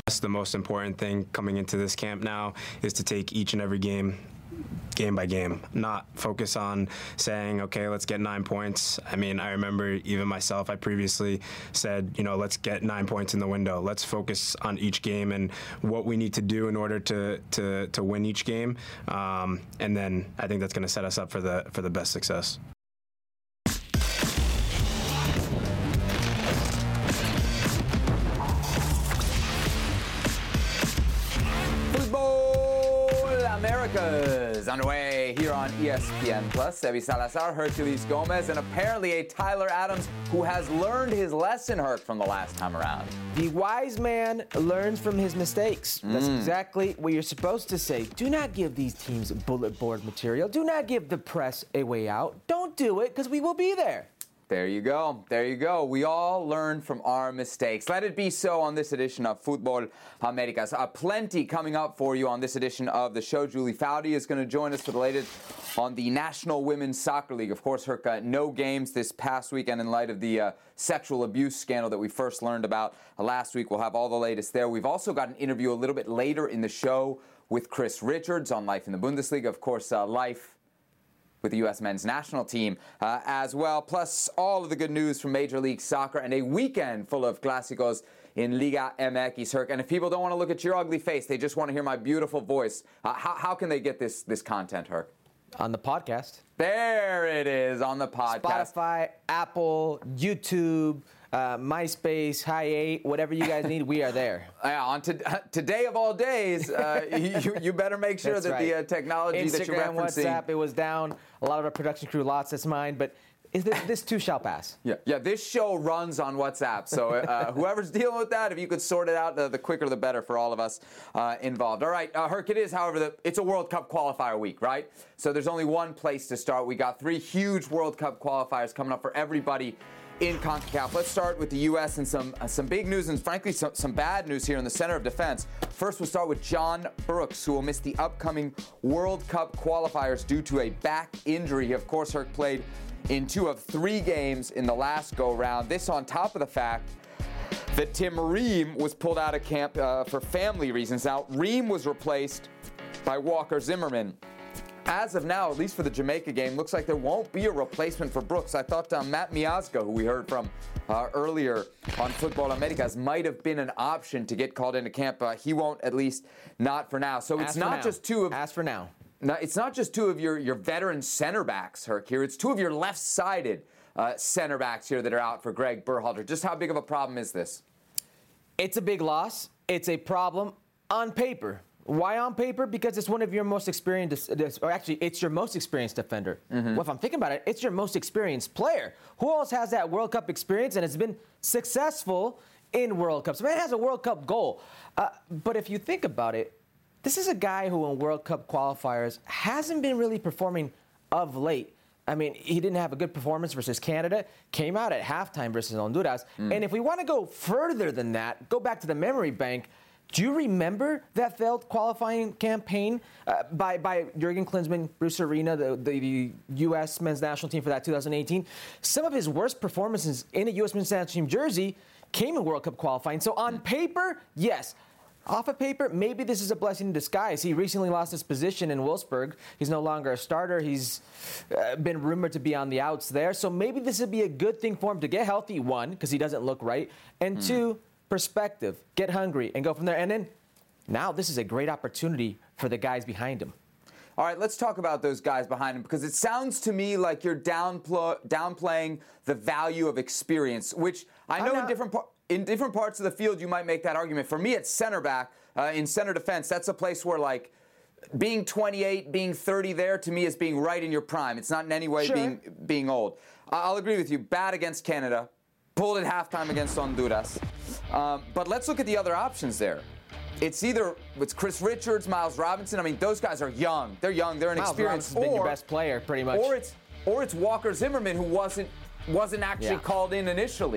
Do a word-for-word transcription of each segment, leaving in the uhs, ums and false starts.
That's the most important thing coming into this camp now is to take each and every game game by game, not focus on saying, okay, let's get nine points. I mean, I remember even myself, I previously said, you know, let's get nine points in the window. Let's focus on each game and what we need to do in order to to, to win each game. Um, and then I think that's going to set us up for the for the best success. Americas underway here on E S P N Plus. Sebi Salazar, Herculez Gomez, and apparently a Tyler Adams who has learned his lesson, Herc, from the last time around. The wise man learns from his mistakes. Mm. That's exactly what you're supposed to say. Do not give these teams bullet board material. Do not give the press a way out. Don't do it, because we will be there. There you go. There you go. We all learn from our mistakes. Let it be so on this edition of Futbol Americas. Uh, plenty coming up for you on this edition of the show. Julie Foudy is going to join us for the latest on the National Women's Soccer League. Of course, Herc, uh, no games this past weekend in light of the uh, sexual abuse scandal that we first learned about uh, last week. We'll have all the latest there. We've also got an interview a little bit later in the show with Chris Richards on Life in the Bundesliga. Of course, uh, Life with the U S men's national team uh, as well, plus all of the good news from Major League Soccer and a weekend full of clásicos in Liga M X, Herc. And if people don't want to look at your ugly face, they just want to hear my beautiful voice, uh, how, how can they get this this content, Herc? On the podcast. There it is, on the podcast. Spotify, Apple, YouTube, uh, MySpace, Hi eight, whatever you guys need, we are there. Yeah, on to, uh, today of all days, uh, you, you better make sure That's that right. the uh, technology Instagram, that you're referencing. WhatsApp, it was down. A lot of our production crew lost its mind, but is this, this too shall pass. Yeah, yeah. This show runs on WhatsApp, so uh, whoever's dealing with that, if you could sort it out, the, the quicker the better for all of us uh, involved. All right, uh, Herc, it is, however, the, it's a World Cup qualifier week, right? So there's only one place to start. We got three huge World Cup qualifiers coming up for everybody in CONCACAF. Let's start with the U S and some uh, some big news and, frankly, some, some bad news here in the center of defense. First, we'll start with John Brooks, who will miss the upcoming World Cup qualifiers due to a back injury. He, of course, Herc played in two of three games in the last go-round. This on top of the fact that Tim Ream was pulled out of camp uh, for family reasons. Now, Ream was replaced by Walker Zimmerman. As of now, at least for the Jamaica game, looks like there won't be a replacement for Brooks. I thought uh, Matt Miazga, who we heard from uh, earlier on Futbol Americas, might have been an option to get called into camp. Uh, he won't, at least not for now. So As it's for not now. just two of... As for now. No, it's not just two of your, your veteran center backs, Herc, here. It's two of your left-sided uh, center backs here that are out for Greg Berhalter. Just how big of a problem is this? It's a big loss. It's a problem on paper. Why on paper? Because it's one of your most experienced, or actually, it's your most experienced defender. Mm-hmm. Well, if I'm thinking about it, it's your most experienced player. Who else has that World Cup experience and has been successful in World Cups? Man has a World Cup goal. Uh, but if you think about it, this is a guy who in World Cup qualifiers hasn't been really performing of late. I mean, he didn't have a good performance versus Canada, came out at halftime versus Honduras. Mm. And if we want to go further than that, go back to the memory bank, do you remember that failed qualifying campaign uh, by, by Jurgen Klinsmann, Bruce Arena, the, the, the U S men's national team for that two thousand eighteen? Some of his worst performances in a U S men's national team jersey came in World Cup qualifying. So on paper, yes. Off of paper, maybe this is a blessing in disguise. He recently lost his position in Wolfsburg. He's no longer a starter. He's uh, been rumored to be on the outs there. So maybe this would be a good thing for him to get healthy, one, because he doesn't look right, and mm. two, perspective, get hungry, and go from there. And then now this is a great opportunity for the guys behind him. All right, let's talk about those guys behind him, because it sounds to me like you're downpl- downplaying the value of experience, which I know in different parts. In different parts of the field, you might make that argument. For me, at center back, uh, in center defense, that's a place where, like, being twenty-eight, being thirty there, to me, is being right in your prime. It's not in any way sure. being being old. I'll agree with you. Bad against Canada. Pulled at halftime against Honduras. Um, but let's look at the other options there. It's either it's Chris Richards, Miles Robinson. I mean, those guys are young. They're young. They're inexperienced. Miles Robinson's been your best player, pretty much. Or it's or it's Walker Zimmerman, who wasn't wasn't actually yeah. called in initially.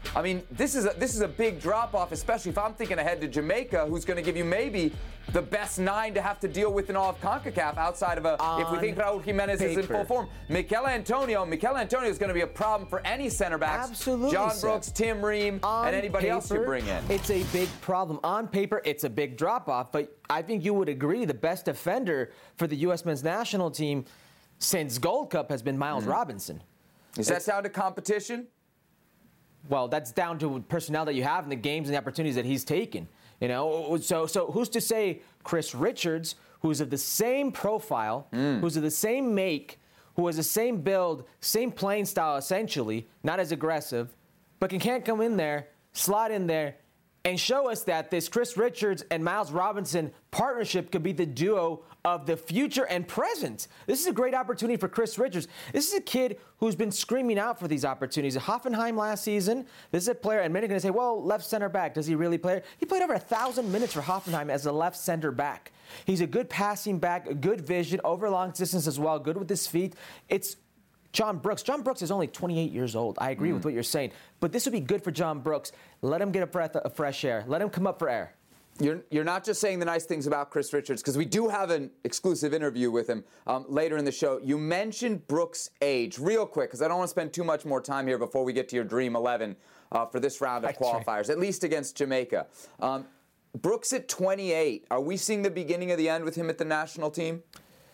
I mean, this is a, this is a big drop-off, especially if I'm thinking ahead to Jamaica, who's going to give you maybe the best nine to have to deal with in all of CONCACAF outside of a, On if we think Raul Jimenez paper. is in full form. Mikel Antonio, Mikel Antonio is going to be a problem for any center backs. Absolutely, John Seth. Brooks, Tim Ream, On and anybody paper, else you bring in. It's a big problem. On paper, it's a big drop-off, but I think you would agree the best defender for the U S men's national team since Gold Cup has been Miles mm. Robinson. Is that down to competition? Well, that's down to personnel that you have in the games and the opportunities that he's taken. You know, so so who's to say Chris Richards, who's of the same profile, mm. who's of the same make, who has the same build, same playing style essentially, not as aggressive, but can can't come in there, slot in there, and show us that this Chris Richards and Miles Robinson partnership could be the duo of the future and present. This is a great opportunity for Chris Richards. This is a kid who's been screaming out for these opportunities. At Hoffenheim last season, this is a player, and many are going to say, well, left center back, does he really play? He played over a thousand minutes for Hoffenheim as a left center back. He's a good passing back, a good vision, over long distance as well, good with his feet. It's John Brooks. John Brooks is only twenty-eight years old. I agree mm. with what you're saying. But this would be good for John Brooks. Let him get a breath of fresh air. Let him come up for air. You're, you're not just saying the nice things about Chris Richards, because we do have an exclusive interview with him um, later in the show. You mentioned Brooks' age. Real quick, because I don't want to spend too much more time here before we get to your Dream eleven uh, for this round of That's qualifiers, right. At least against Jamaica. Um, Brooks at twenty-eight. Are we seeing the beginning of the end with him at the national team?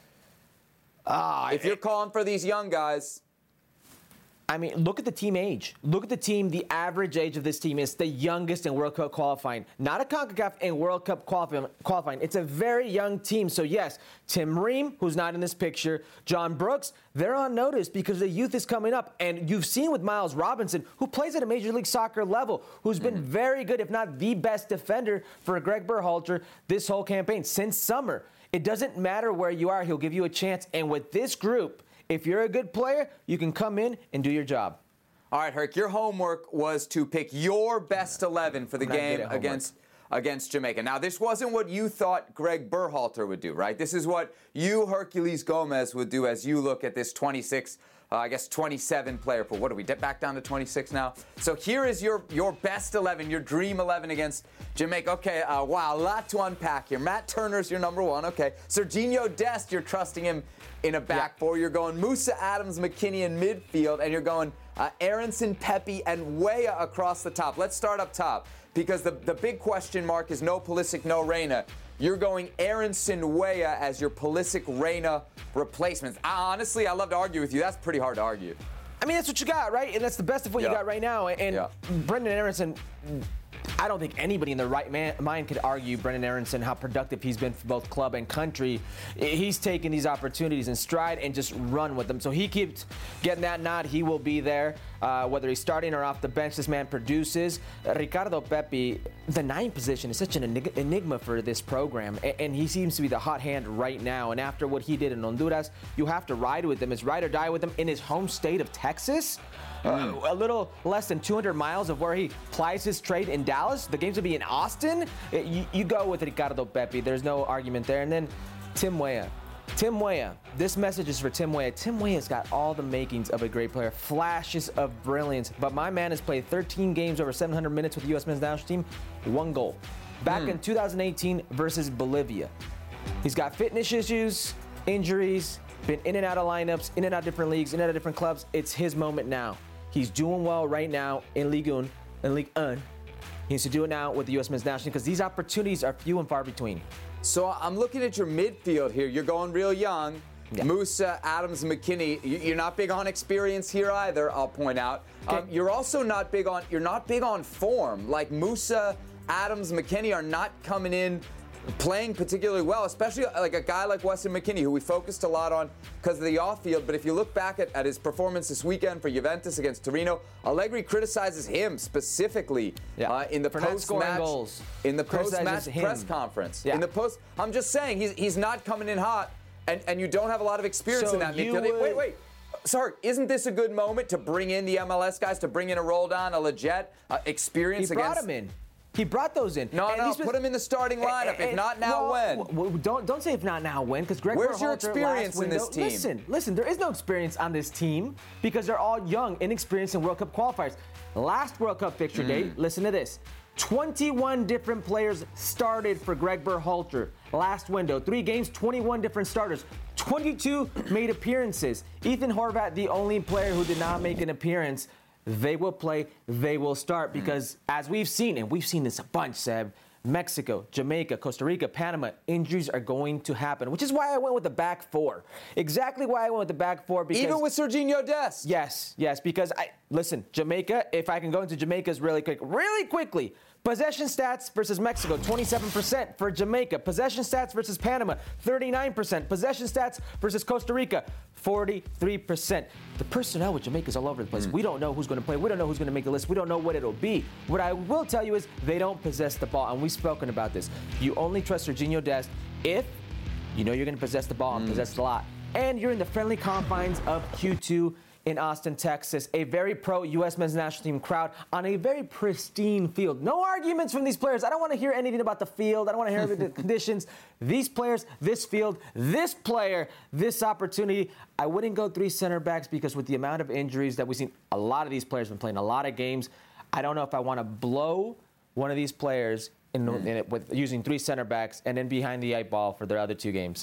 Uh, if you're calling for these young guys... I mean, look at the team age. Look at the team. The average age of this team is the youngest in World Cup qualifying. Not a CONCACAF in World Cup qualifying. It's a very young team. So, yes, Tim Ream, who's not in this picture, John Brooks, they're on notice because the youth is coming up. And you've seen with Miles Robinson, who plays at a Major League Soccer level, who's been mm-hmm. very good, if not the best defender for Greg Berhalter this whole campaign since summer. It doesn't matter where you are. He'll give you a chance. And with this group, if you're a good player, you can come in and do your job. All right, Herc, your homework was to pick your best eleven for the game against against Jamaica. Now, this wasn't what you thought Greg Berhalter would do, right? This is what you, Herculez Gomez, would do as you look at this twenty-six, uh, I guess twenty-seven player pool. What do we get back down to twenty-six now? So here is your your best eleven, your dream eleven against Jamaica. Okay, uh, wow, a lot to unpack here. Matt Turner's your number one. Okay, Serginho Dest, you're trusting him in a back yeah. four. You're going Musa Adams McKinney in midfield, and you're going uh, Aronson, Pepe, and Weah across the top. Let's start up top, because the, the big question mark is no Pulisic, no Reyna. You're going Aronson, Weah as your Pulisic, Reyna replacements. I, honestly, I love to argue with you. That's pretty hard to argue. I mean, that's what you got, right? And that's the best of what yeah. you got right now. And yeah. Brendan Aronson, I don't think anybody in their right man, mind could argue Brendan Aronson, how productive he's been for both club and country. He's taken these opportunities in stride and just run with them. So he keeps getting that nod. He will be there. Uh, whether he's starting or off the bench, this man produces. Uh, Ricardo Pepi, the nine position is such an enig- enigma for this program, and, and he seems to be the hot hand right now. And after what he did in Honduras, you have to ride with him. It's ride or die with him in his home state of Texas. Uh, a little less than two hundred miles of where he plies his trade in Dallas. The game's going to be in Austin. It, you, you go with Ricardo Pepi. There's no argument there. And then Tim Weah. Tim Weah. This message is for Tim Weah. Tim Weah's got all the makings of a great player, flashes of brilliance. But my man has played thirteen games, over seven hundred minutes with the U S men's national team, one goal. Back mm. in two thousand eighteen versus Bolivia. He's got fitness issues, injuries, been in and out of lineups, in and out of different leagues, in and out of different clubs. It's his moment now. He's doing well right now in Ligue one, in Ligue one. He needs to do it now with the U S men's national team because these opportunities are few and far between. So I'm looking at your midfield here. You're going real young. Yeah. Musa, Adams, McKinney. You're not big on experience here either, I'll point out. Okay. Um, you're also not big on you're not big on form. Like Musa, Adams, McKinney are not coming in playing particularly well, especially like a guy like Weston McKennie, who we focused a lot on because of the off-field. But if you look back at, at his performance this weekend for Juventus against Torino, Allegri criticizes him specifically yeah. uh, in the for post-match goals. in the post-match press conference. Yeah. In the post, I'm just saying he's he's not coming in hot, and, and you don't have a lot of experience so in that midfield. Would... Wait, wait. Sorry, isn't this a good moment to bring in the M L S guys, to bring in a Roldan, a Leggett, uh, experience he brought against... him in. He brought those in. No, and no, these was- put him in the starting lineup. and- If not now, well, when? w- don't don't say if not now, when? Because Greg Where's your Berhalter, experience last in this window- team? Listen, listen. There is no experience on this team because they're all young, inexperienced in World Cup qualifiers. Last World Cup fixture Mm. date. Listen to this. twenty-one different players started for Greg Berhalter last window. Three games, twenty-one different starters. twenty-two made appearances. Ethan Horvath, the only player who did not make an appearance. They will play, they will start because as we've seen, and we've seen this a bunch, Seb, Mexico, Jamaica, Costa Rica, Panama, injuries are going to happen, which is why I went with the back four. Exactly why I went with the back four. Because Even with Serginho Dest. Yes, yes, because I listen, Jamaica, if I can go into Jamaica's really quick, really quickly. Possession stats versus Mexico, twenty-seven percent for Jamaica. Possession stats versus Panama, thirty-nine percent. Possession stats versus Costa Rica, forty-three percent. The personnel with Jamaica is all over the place. Mm. We don't know who's going to play. We don't know who's going to make the list. We don't know what it'll be. What I will tell you is they don't possess the ball, and we've spoken about this. You only trust Serginho Dest if you know you're going to possess the ball and mm. possess a lot. And you're in the friendly confines of Q two in Austin, Texas, a very pro-U S men's national team crowd on a very pristine field. No arguments from these players. I don't want to hear anything about the field. I don't want to hear about the conditions. These players, this field, this player, this opportunity. I wouldn't go three center backs because with the amount of injuries that we've seen, a lot of these players have been playing a lot of games. I don't know if I want to blow one of these players in, in it with using three center backs and then behind the eight ball for their other two games.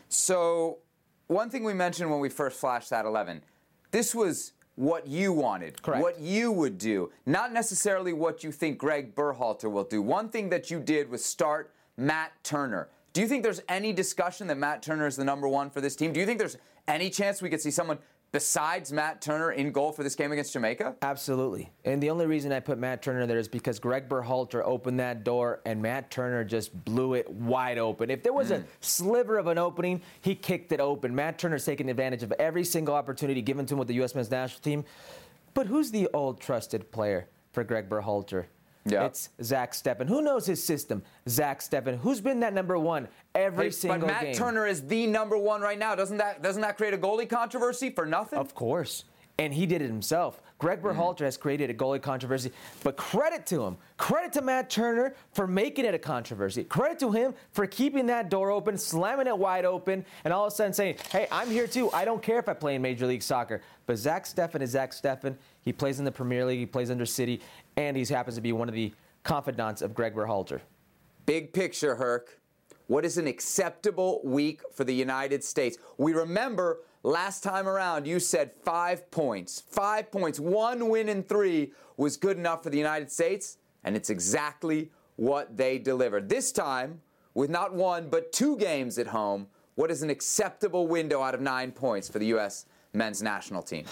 So one thing we mentioned when we first flashed that eleven, this was what you wanted, Correct. What you would do, not necessarily what you think Greg Berhalter will do. One thing that you did was start Matt Turner. Do you think there's any discussion that Matt Turner is the number one for this team? Do you think there's any chance we could see someone besides Matt Turner in goal for this game against Jamaica? Absolutely. And the only reason I put Matt Turner there is because Greg Berhalter opened that door and Matt Turner just blew it wide open. If there was mm. a sliver of an opening, he kicked it open. Matt Turner's taking advantage of every single opportunity given to him with the U S men's national team. But who's the old trusted player for Greg Berhalter? Yeah. It's Zach Steffen. Who knows his system? Zach Steffen. Who's been that number one every hey, single game? But Matt game. Turner is the number one right now. Doesn't that doesn't that create a goalie controversy for nothing? Of course. And he did it himself. Greg Berhalter mm. has created a goalie controversy. But credit to him. Credit to Matt Turner for making it a controversy. Credit to him for keeping that door open, slamming it wide open, and all of a sudden saying, hey, I'm here too. I don't care if I play in Major League Soccer. But Zach Steffen is Zach Steffen. He plays in the Premier League. He plays under City. And he happens to be one of the confidants of Greg Berhalter. Big picture, Herc. What is an acceptable week for the United States? We remember last time around you said five points. Five points. One win in three was good enough for the United States, and it's exactly what they delivered. This time, with not one but two games at home, what is an acceptable window out of nine points for the U S men's national team?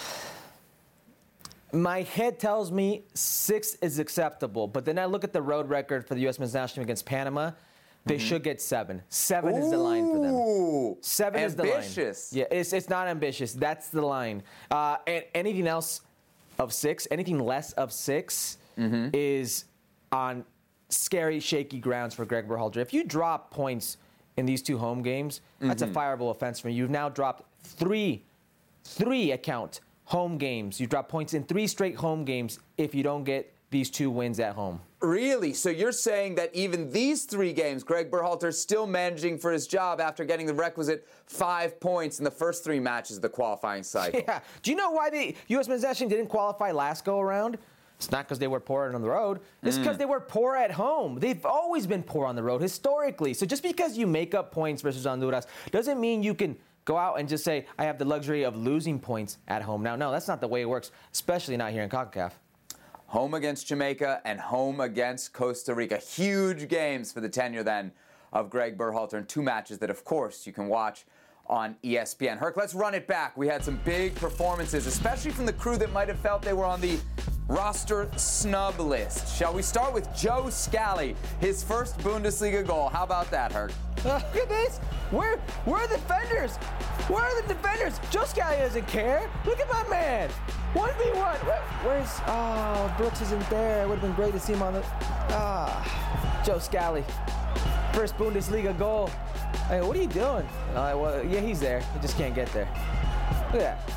My head tells me six is acceptable, but then I look at the road record for the U S men's national team against Panama. They mm-hmm. should get seven. Seven Ooh, is the line for them. Seven ambitious. is the line. Ambitious. Yeah, it's it's not ambitious. That's the line. Uh, and anything else of six, anything less of six, mm-hmm. is on scary, shaky grounds for Greg Berhalter. If you drop points in these two home games, mm-hmm. that's a fireable offense for you. You've now dropped three, three account. home games. You drop points in three straight home games if you don't get these two wins at home. Really? So you're saying that even these three games, Greg Berhalter is still managing for his job after getting the requisite five points in the first three matches of the qualifying cycle? Yeah. Do you know why the U S men's national team didn't qualify last go-around? It's not because they were poor on the road. It's because mm. they were poor at home. They've always been poor on the road historically. So just because you make up points versus Honduras doesn't mean you can go out and just say, I have the luxury of losing points at home. Now, no, that's not the way it works, especially not here in CONCACAF. Home against Jamaica and home against Costa Rica. Huge games for the tenure then of Greg Berhalter, and two matches that, of course, you can watch on E S P N. Herc, let's run it back. We had some big performances, especially from the crew that might have felt they were on the roster snub list. Shall we start with Joe Scally, his first Bundesliga goal? How about that, Herc? Uh, look at this. Where, where are the defenders? Where are the defenders? Joe Scally doesn't care. Look at my man. one v one. Where, where's... Oh, Brooks isn't there. It would have been great to see him on the... Ah, Joe Scally. First Bundesliga goal. Hey, what are you doing? Uh, well, yeah, he's there. He just can't get there. Look at that.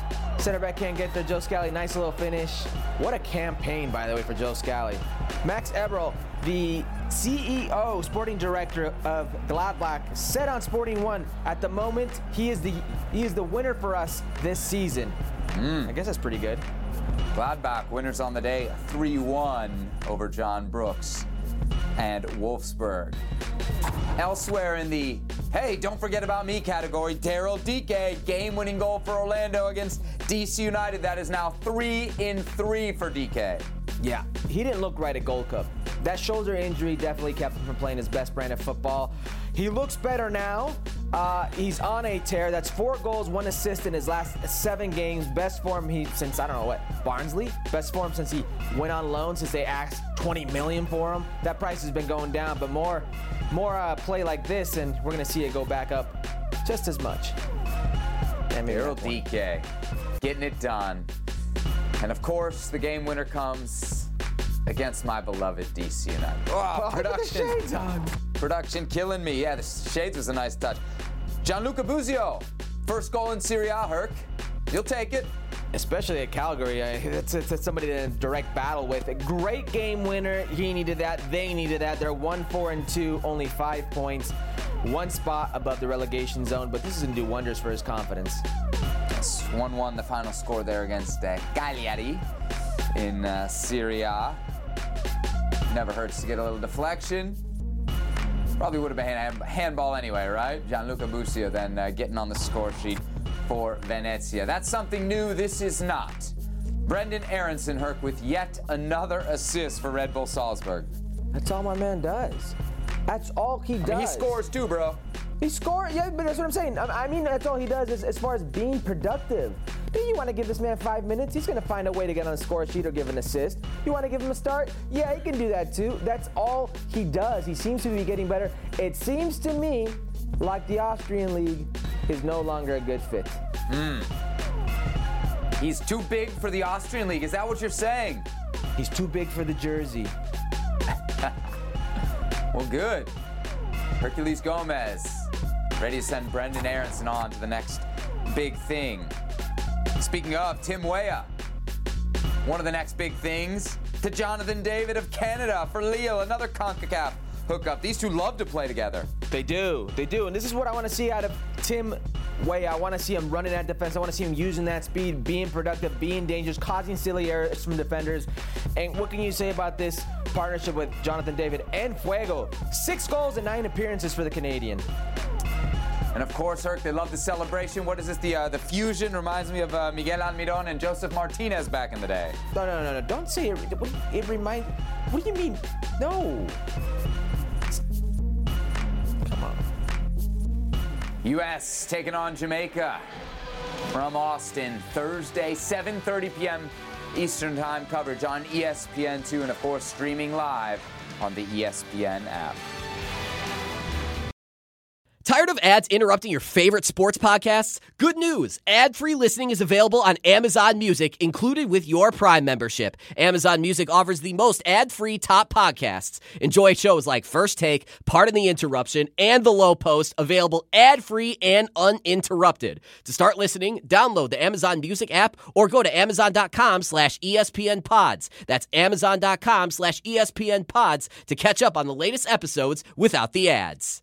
Center back can't get there. Joe Scally, nice little finish. What a campaign, by the way, for Joe Scally. Max Eberl, the C E O, sporting director of Gladbach, said on Sporting One, at the moment, he is the he is the winner for us this season. Mm. I guess that's pretty good. Gladbach, winners on the day, three one over John Brooks and Wolfsburg. Elsewhere in the, hey, don't forget about me category, Daryl Dike, game-winning goal for Orlando against D C United. That is now three in three for D K. Yeah, he didn't look right at Gold Cup. That shoulder injury definitely kept him from playing his best brand of football. He looks better now. Uh, he's on a tear. That's four goals, one assist in his last seven games. Best form he since, I don't know what, Barnsley? Best form since he went on loan, since they asked twenty million dollars for him. That price has been going down, but more, more uh, play like this, and we're going to see it go back up just as much. Daryl D K getting it done. And of course, the game winner comes against my beloved D C United. Oh, production. Look at the shades on. Production killing me. Yeah, the shades was a nice touch. Gianluca Busio, first goal in Serie A, Herc. You'll take it. Especially at Calgary. It's, it's, it's somebody to direct battle with. A great game winner. He needed that. They needed that. They're one, four, and two, only five points. One spot above the relegation zone, but this is going to do wonders for his confidence. It's one one, the final score there against uh, Cagliari in uh, Serie A. Never hurts to get a little deflection. Probably would have been hand, handball anyway, right? Gianluca Busio then uh, getting on the score sheet for Venezia. That's something new. This is not. Brendan Aronson, Herc, with yet another assist for Red Bull Salzburg. That's all my man does. That's all he does. I mean, he scores too, bro. He scores, yeah, but that's what I'm saying. I mean, that's all he does is, as far as being productive. Do you want to give this man five minutes? He's going to find a way to get on the score sheet or give an assist. You want to give him a start? Yeah, he can do that too. That's all he does. He seems to be getting better. It seems to me like the Austrian league is no longer a good fit. Mm. He's too big for the Austrian league. Is that what you're saying? He's too big for the jersey. Well, good. Herculez Gomez ready to send Brendan Aronson on to the next big thing. Speaking of, Tim Weah, one of the next big things, to Jonathan David of Canada for Lille, another CONCACAF hookup. These two love to play together. They do, they do, and this is what I want to see out of Tim Weah. I want to see him running that defense. I want to see him using that speed, being productive, being dangerous, causing silly errors from defenders. And what can you say about this partnership with Jonathan David and Fuego? Six goals and nine appearances for the Canadian. And of course, Herc, they love the celebration. What is this? The uh, the fusion reminds me of uh, Miguel Almiron and Joseph Martinez back in the day. No, no, no, no. Don't say it. It reminds. What do you mean? No. Come on. U S taking on Jamaica from Austin Thursday, seven thirty p.m. Eastern Time. Coverage on E S P N two and, of course, streaming live on the E S P N app. Tired of ads interrupting your favorite sports podcasts? Good news! Ad-free listening is available on Amazon Music, included with your Prime membership. Amazon Music offers the most ad-free top podcasts. Enjoy shows like First Take, Pardon the Interruption, and The Low Post, available ad-free and uninterrupted. To start listening, download the Amazon Music app or go to amazon.com slash ESPN pods. That's amazon.com slash ESPN pods to catch up on the latest episodes without the ads.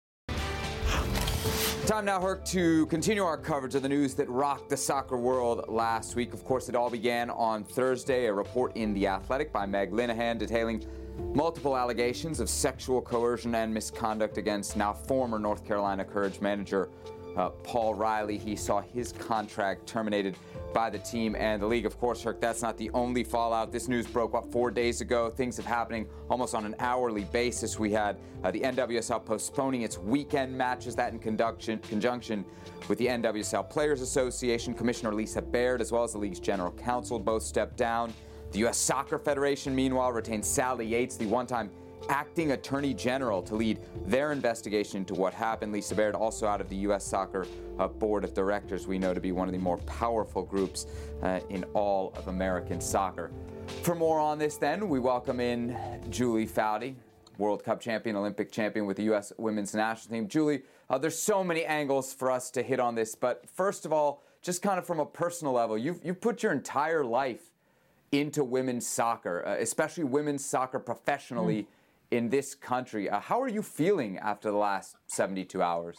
Time now, Herc, to continue our coverage of the news that rocked the soccer world last week. Of course, it all began on Thursday. A report in The Athletic by Meg Linehan detailing multiple allegations of sexual coercion and misconduct against now former North Carolina Courage manager uh, Paul Riley. He saw his contract terminated by the team and the league. Of course, Herc, that's not the only fallout. This news broke up four days ago. Things have happening almost on an hourly basis. We had uh, the N W S L postponing its weekend matches, that in conjunction, conjunction with the N W S L Players Association. Commissioner Lisa Baird, as well as the league's general counsel, both stepped down. The U S Soccer Federation, meanwhile, retained Sally Yates, the one-time acting attorney general, to lead their investigation into what happened. Lisa Baird also out of the U S Soccer uh, Board of Directors, we know to be one of the more powerful groups uh, in all of American soccer. For more on this, then, we welcome in Julie Foudy, World Cup champion, Olympic champion with the U S women's national team. Julie, uh, there's so many angles for us to hit on this, but first of all, just kind of from a personal level, you've, you've put your entire life into women's soccer, uh, especially women's soccer professionally mm. in this country. Uh, how are you feeling after the last seventy-two hours?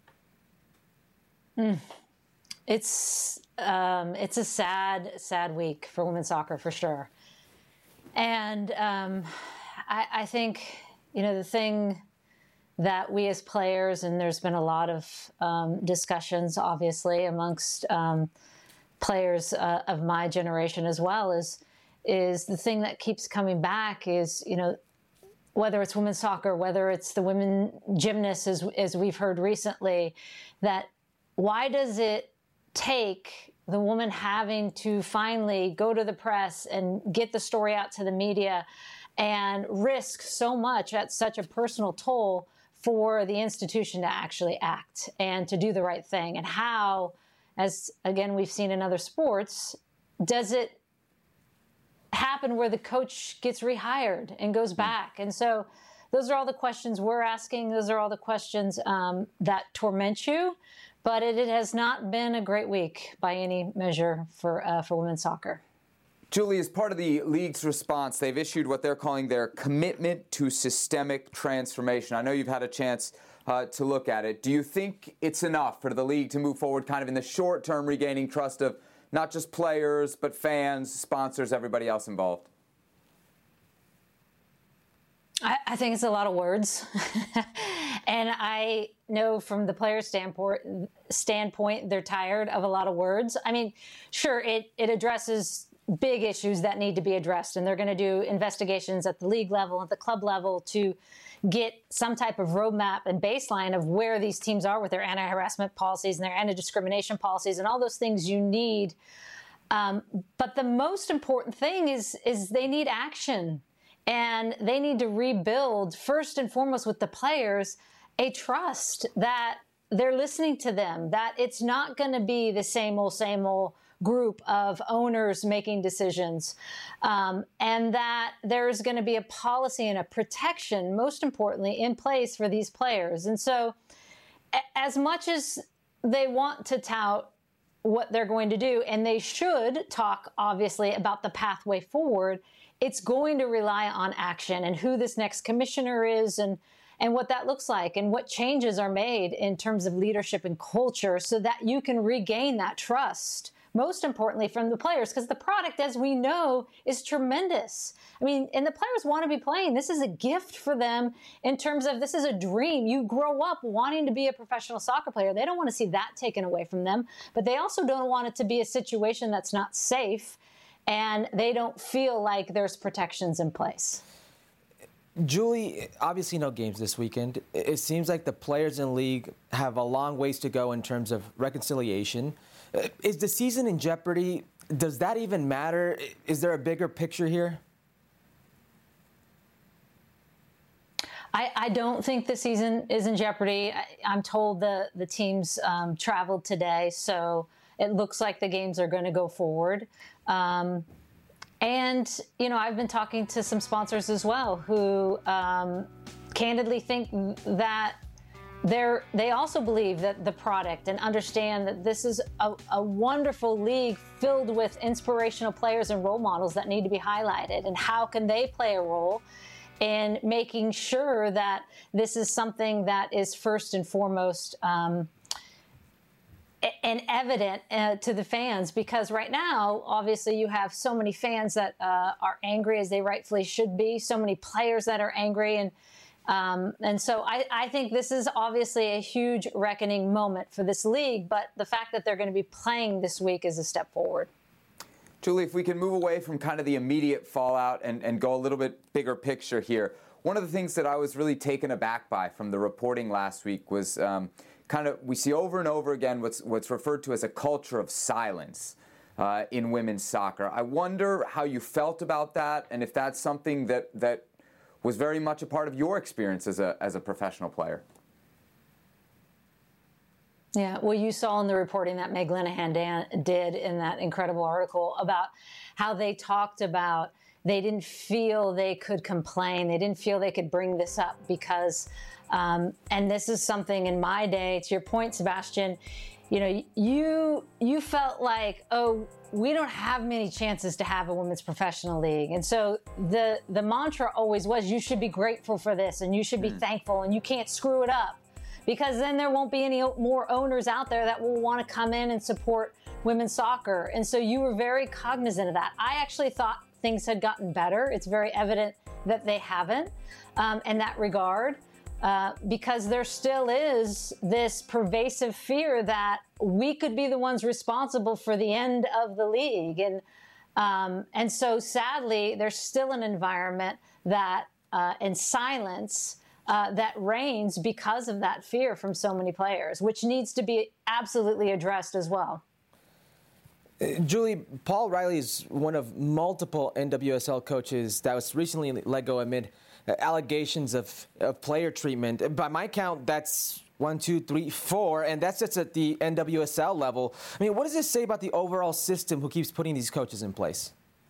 Mm. It's um, it's a sad, sad week for women's soccer for sure. And um, I, I think, you know, the thing that we as players, and there's been a lot of um, discussions, obviously, amongst um, players uh, of my generation as well, is is the thing that keeps coming back is, you know, whether it's women's soccer, whether it's the women gymnasts, as, as we've heard recently, that why does it take the woman having to finally go to the press and get the story out to the media and risk so much at such a personal toll for the institution to actually act and to do the right thing? And how, as again we've seen in other sports, does it happen where the coach gets rehired and goes back? And so those are all the questions we're asking. Those are all the questions um, that torment you. But it, it has not been a great week by any measure for uh, for women's soccer. Julie, as part of the league's response, they've issued what they're calling their commitment to systemic transformation. I know you've had a chance uh, to look at it. Do you think it's enough for the league to move forward kind of in the short term, regaining trust of not just players, but fans, sponsors, everybody else involved? I, I think it's a lot of words. And I know from the players' standpoint, standpoint, they're tired of a lot of words. I mean, sure, it, it addresses big issues that need to be addressed, and they're going to do investigations at the league level, at the club level, to get some type of roadmap and baseline of where these teams are with their anti-harassment policies and their anti-discrimination policies and all those things you need. Um, but the most important thing is, is they need action, and they need to rebuild, first and foremost with the players, a trust that they're listening to them, that it's not going to be the same old, same old group of owners making decisions, um, and that there's going to be a policy and a protection, most importantly, in place for these players. And so as much as they want to tout what they're going to do, and they should talk, obviously, about the pathway forward, it's going to rely on action and who this next commissioner is, and and what that looks like, and what changes are made in terms of leadership and culture, so that you can regain that trust, most importantly from the players, because the product, as we know, is tremendous. I mean, and the players want to be playing. This is a gift for them in terms of, this is a dream. You grow up wanting to be a professional soccer player. They don't want to see that taken away from them, but they also don't want it to be a situation that's not safe, and they don't feel like there's protections in place. Julie, obviously no games this weekend. It seems like the players in the league have a long ways to go in terms of reconciliation. Is the season in jeopardy? Does that even matter? Is there a bigger picture here? I, I don't think the season is in jeopardy. I, I'm told the, the teams um, traveled today, so it looks like the games are going to go forward. Um, And, you know, I've been talking to some sponsors as well who um, candidly think that they're, they also believe that the product, and understand that this is a, a wonderful league filled with inspirational players and role models that need to be highlighted. And how can they play a role in making sure that this is something that is first and foremost um, and evident uh, to the fans? Because right now, obviously, you have so many fans that uh, are angry, as they rightfully should be, so many players that are angry. And um, and so I, I think this is obviously a huge reckoning moment for this league, but the fact that they're going to be playing this week is a step forward. Julie, if we can move away from kind of the immediate fallout and, and go a little bit bigger picture here, one of the things that I was really taken aback by from the reporting last week was um, kind of, we see over and over again what's what's referred to as a culture of silence uh, in women's soccer. I wonder how you felt about that, and if that's something that that was very much a part of your experience as a as a professional player. Yeah, well, you saw in the reporting that Meg Linehan Dan did in that incredible article about how they talked about they didn't feel they could complain. They didn't feel they could bring this up because, um, and this is something in my day, to your point, Sebastian, you know, you you felt like, oh, we don't have many chances to have a women's professional league. And so the the mantra always was, you should be grateful for this and you should be mm. thankful and you can't screw it up, because then there won't be any more owners out there that will want to come in and support women's soccer. And so you were very cognizant of that. I actually thought things had gotten better. It's very evident that they haven't um, in that regard. Uh, because there still is this pervasive fear that we could be the ones responsible for the end of the league. And um, and so sadly, there's still an environment that uh, and silence uh, that reigns because of that fear from so many players, which needs to be absolutely addressed as well. Uh, Julie, Paul Riley is one of multiple N W S L coaches that was recently let go amid allegations of, of player treatment. By my count, that's one, two, three, four, and that's just at the N W S L level. I mean, what does this say about the overall system who keeps putting these coaches in place?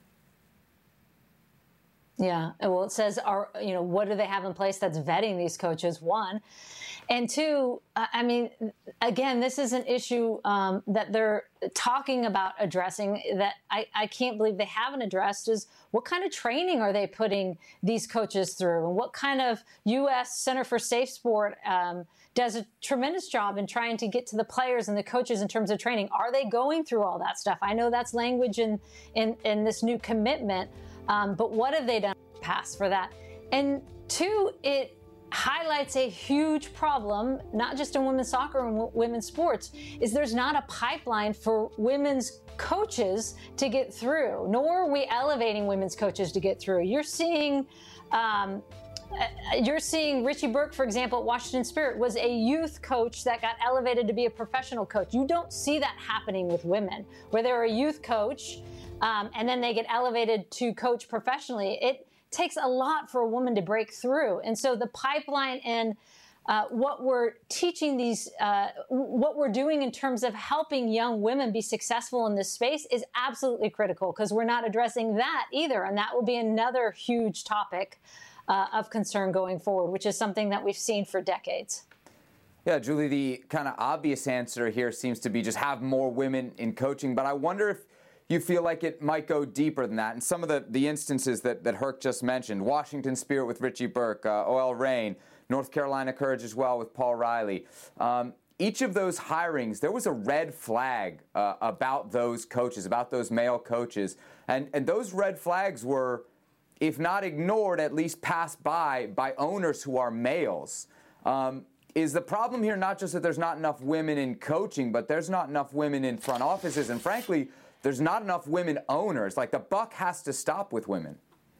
Yeah, well, it says, are, you know, what do they have in place that's vetting these coaches, one. And two, I mean, again, this is an issue um, that they're talking about addressing that I, I can't believe they haven't addressed, is what kind of training are they putting these coaches through? And what kind of U S Center for Safe Sport um, does a tremendous job in trying to get to the players and the coaches in terms of training. Are they going through all that stuff? I know that's language in, in, in this new commitment, um, but what have they done in the past for that? And two, it highlights a huge problem, not just in women's soccer and w- women's sports, is there's not a pipeline for women's coaches to get through, nor are we elevating women's coaches to get through. You're seeing, um, you're seeing Richie Burke, for example, at Washington Spirit, was a youth coach that got elevated to be a professional coach. You don't see that happening with women, where they're a youth coach um, and then they get elevated to coach professionally. It takes a lot for a woman to break through. And so the pipeline and uh, what we're teaching these, uh, what we're doing in terms of helping young women be successful in this space is absolutely critical, because we're not addressing that either. And that will be another huge topic uh, of concern going forward, which is something that we've seen for decades. Yeah, Julie, the kind of obvious answer here seems to be just have more women in coaching. But I wonder if you feel like it might go deeper than that. And some of the, the instances that, that Herc just mentioned, Washington Spirit with Richie Burke, uh, O L Reign, North Carolina Courage as well with Paul Riley. Um, each of those hirings, there was a red flag uh, about those coaches, about those male coaches. And, and those red flags were, if not ignored, at least passed by by owners who are males. Um, is the problem here not just that there's not enough women in coaching, but there's not enough women in front offices? And frankly, there's not enough women owners. Like, the buck has to stop with women.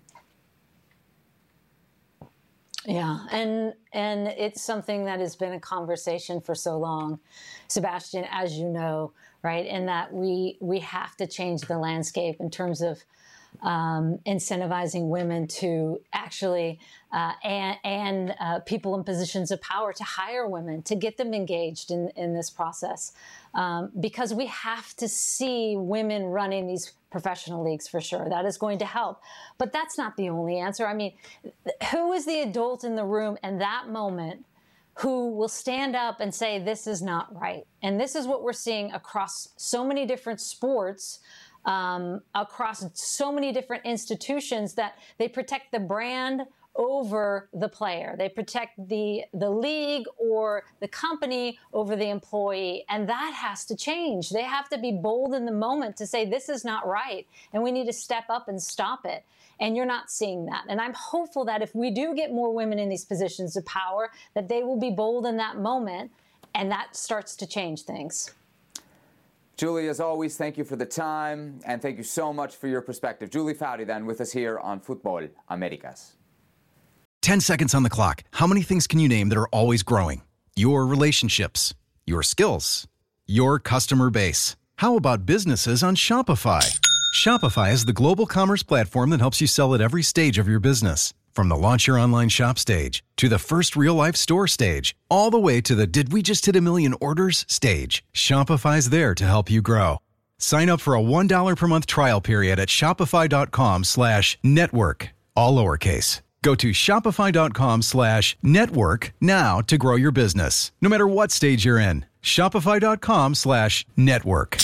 Yeah, and and it's something that has been a conversation for so long, Sebastian, as you know, right? And that we we have to change the landscape in terms of um, incentivizing women to actually uh, and, and uh, people in positions of power to hire women, to get them engaged in, in this process. Um, because we have to see women running these professional leagues for sure. That is going to help. But that's not the only answer. I mean, who is the adult in the room in that moment who will stand up and say, this is not right? And this is what we're seeing across so many different sports, um, across so many different institutions, that they protect the brand over the player. They protect the the league or the company over the employee. And that has to change. They have to be bold in the moment to say, this is not right, and we need to step up and stop it. And you're not seeing that. And I'm hopeful that if we do get more women in these positions of power, that they will be bold in that moment, and that starts to change things. Julie, as always, thank you for the time, and thank you so much for your perspective. Julie Foudy, then, with us here on Fútbol Americas. ten seconds on the clock. How many things can you name that are always growing? Your relationships, your skills, your customer base. How about businesses on Shopify? Shopify is the global commerce platform that helps you sell at every stage of your business. From the launch your online shop stage, to the first real-life store stage, all the way to the did we just hit a million orders stage. Shopify's there to help you grow. Sign up for a one dollar per month trial period at shopify.com slash network, all lowercase. Go to shopify.com slash network now to grow your business, no matter what stage you're in. Shopify.com slash network.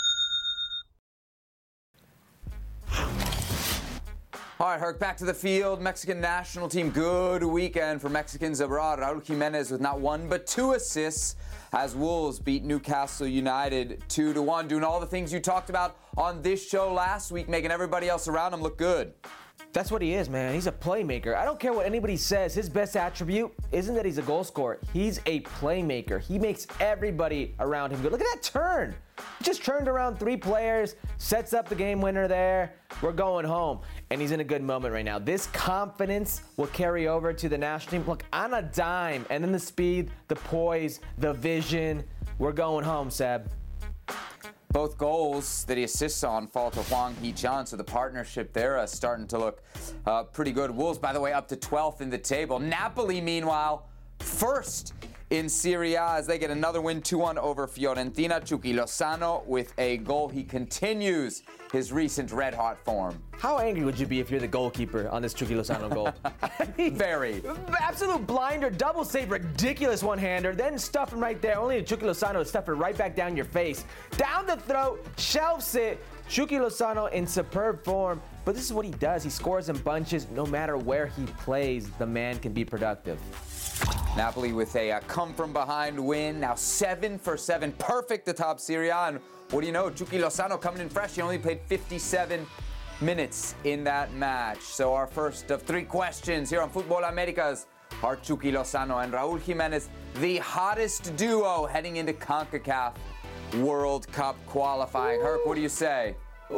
All right, Herc, back to the field. Mexican national team, good weekend for Mexicans abroad. Raul Jimenez with not one but two assists as Wolves beat Newcastle United two to one, doing all the things you talked about on this show last week, making everybody else around him look good. That's what he is, man. He's a playmaker. I don't care what anybody says. His best attribute isn't that he's a goal scorer. He's a playmaker. He makes everybody around him good. Look at that turn. Just turned around three players, sets up the game winner there. We're going home. And he's in a good moment right now. This confidence will carry over to the national team. Look, on a dime. And then the speed, the poise, the vision. We're going home, Seb. Both goals that he assists on fall to Hwang Hee-chan, so the partnership there is starting to look uh, pretty good. Wolves, by the way, up to twelfth in the table. Napoli, meanwhile, first in Serie A as they get another win, two one over Fiorentina. Chucky Lozano with a goal. He continues his recent red-hot form. How angry would you be if you're the goalkeeper on this Chucky Lozano goal? I mean, Very. Absolute blinder, double save, ridiculous one-hander, then stuff him right there. Only Chucky Lozano would stuff it right back down your face. Down the throat, shelves it. Chucky Lozano in superb form. But this is what he does. He scores in bunches. No matter where he plays, the man can be productive. Napoli with a uh, come-from-behind win. Now seven for seven. Perfect atop Serie A. And what do you know? Chucky Lozano coming in fresh. He only played fifty-seven minutes in that match. So our first of three questions here on Futbol Americas are Chucky Lozano and Raul Jimenez, the hottest duo heading into CONCACAF World Cup qualifying. Herc, what do you say?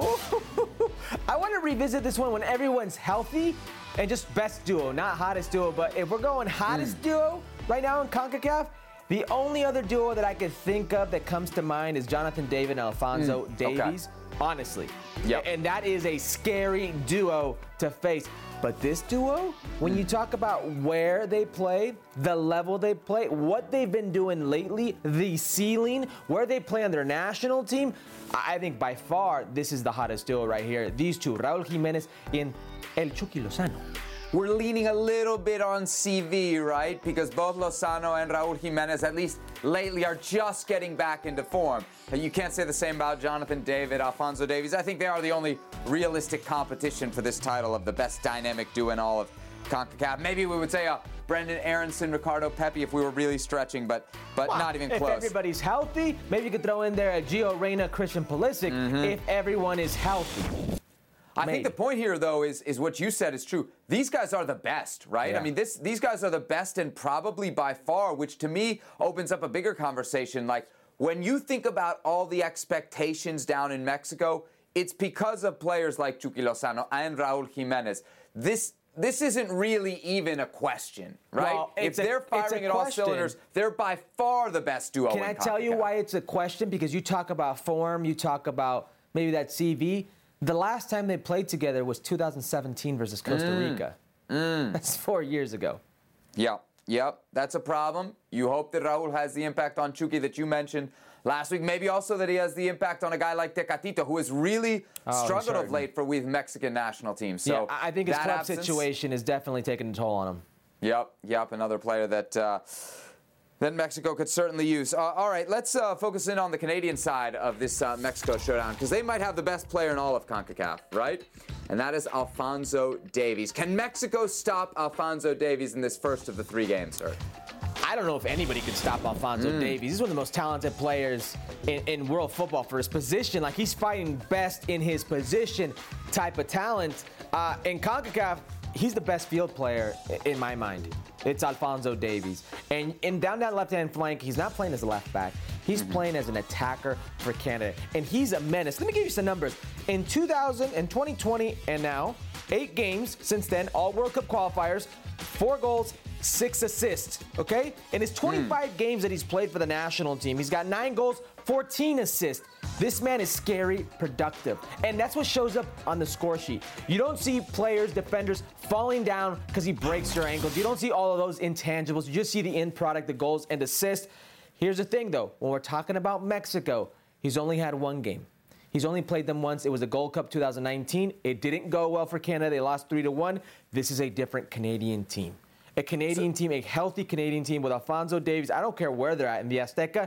I want to revisit this one when everyone's healthy and just best duo, not hottest duo. But if we're going hottest mm. duo right now in CONCACAF, the only other duo that I could think of that comes to mind is Jonathan David and Alphonso mm. Davies, okay. honestly. Yep. And that is a scary duo to face. But this duo, when you talk about where they play, the level they play, what they've been doing lately, the ceiling, where they play on their national team, I think by far this is the hottest duo right here. These two, Raul Jimenez and El Chucky Lozano. We're leaning a little bit on C V, right? Because both Lozano and Raul Jimenez, at least lately, are just getting back into form. You can't say the same about Jonathan David, Alphonso Davies. I think they are the only realistic competition for this title of the best dynamic duo in all of CONCACAF. Maybe we would say uh, Brendan Aronson, Ricardo Pepi if we were really stretching, but but well, not even if close. If everybody's healthy, maybe you could throw in there a Gio Reyna, Christian Pulisic, mm-hmm. if everyone is healthy. I Maybe. think the point here, though, is is what you said is true. These guys are the best, right? Yeah. I mean, this these guys are the best and probably by far, which to me opens up a bigger conversation. Like, when you think about all the expectations down in Mexico, it's because of players like Chucky Lozano and Raul Jimenez. This this isn't really even a question, right? Well, if a, they're firing at all cylinders, they're by far the best duo. Can I tell you why it's a question? Because you talk about form, you talk about maybe that C V. The last time they played together was two thousand seventeen versus Costa mm. Rica. Mm. That's four years ago. Yeah, yep, that's a problem. You hope that Raul has the impact on Chucky that you mentioned last week. Maybe also that he has the impact on a guy like Tecatito, who has really oh, struggled of late for with Mexican national teams. So yeah, I think his club absence, situation is definitely taking a toll on him. Yep, yep, another player that uh, that Mexico could certainly use. Uh, all right, let's uh, focus in on the Canadian side of this uh, Mexico showdown, because they might have the best player in all of CONCACAF, right? And that is Alphonso Davies. Can Mexico stop Alphonso Davies in this first of the three games, sir? I don't know if anybody can stop Alphonso mm. Davies. He's one of the most talented players in, in world football for his position. Like, he's fighting best in his position type of talent. Uh, in CONCACAF, he's the best field player in my mind. It's Alphonso Davies. And, and down that left-hand flank, he's not playing as a left back. He's mm-hmm. playing as an attacker for Canada. And he's a menace. Let me give you some numbers. In two thousand and twenty twenty and now, eight games since then, all World Cup qualifiers, four goals, six assists, okay? In his twenty-five mm. games that he's played for the national team, he's got nine goals, fourteen assists. This man is scary productive. And that's what shows up on the score sheet. You don't see players, defenders, falling down because he breaks your ankles. You don't see all of those intangibles. You just see the end product, the goals and assists. Here's the thing, though. When we're talking about Mexico, he's only had one game. He's only played them once. It was the Gold Cup two thousand nineteen. It didn't go well for Canada. They lost three to one. This is a different Canadian team. A Canadian so, team, a healthy Canadian team with Alphonso Davies. I don't care where they're at in the Azteca.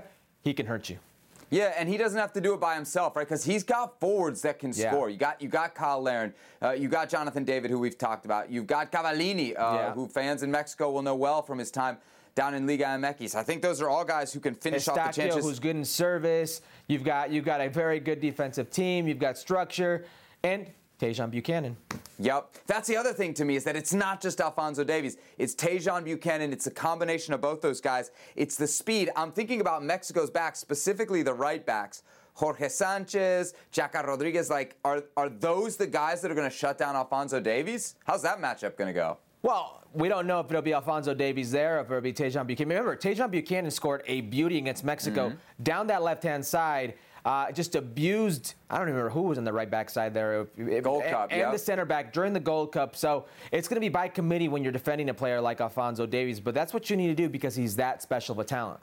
he can hurt you. Yeah, and he doesn't have to do it by himself, right? Because he's got forwards that can Yeah. score. You got you got Kyle Larin, uh, you got Jonathan David, who we've talked about. You've got Cavallini, uh, Yeah. who fans in Mexico will know well from his time down in Liga M X. I think those are all guys who can finish off the Estacio, chances. who's good in service. You've got you've got a very good defensive team. You've got structure, and Tajon Buchanan. Yep. That's the other thing to me is that it's not just Alphonso Davies. It's Tajon Buchanan. It's a combination of both those guys. It's the speed. I'm thinking about Mexico's backs, specifically the right backs. Jorge Sanchez, Chaca Rodriguez. Like, are are those the guys that are going to shut down Alphonso Davies? How's that matchup going to go? Well, we don't know if it'll be Alphonso Davies there or if it'll be Tajon Buchanan. Remember, Tajon Buchanan scored a beauty against Mexico Mm-hmm. down that left-hand side. Uh, just abused, I don't remember who was on the right back side there. Gold and, Cup, and yeah. the center back during the Gold Cup. So it's going to be by committee when you're defending a player like Alphonso Davies. But that's what you need to do because he's that special of a talent.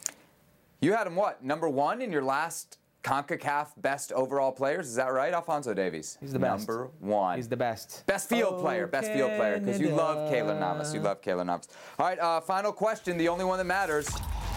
You had him, what, number one in your last CONCACAF best overall players? Is that right, Alphonso Davies? He's the best. Number one. He's the best. Best field Oh, player, best field player, because you love Keylor Navas. You love Keylor Navas. All right, uh, final question, the only one that matters.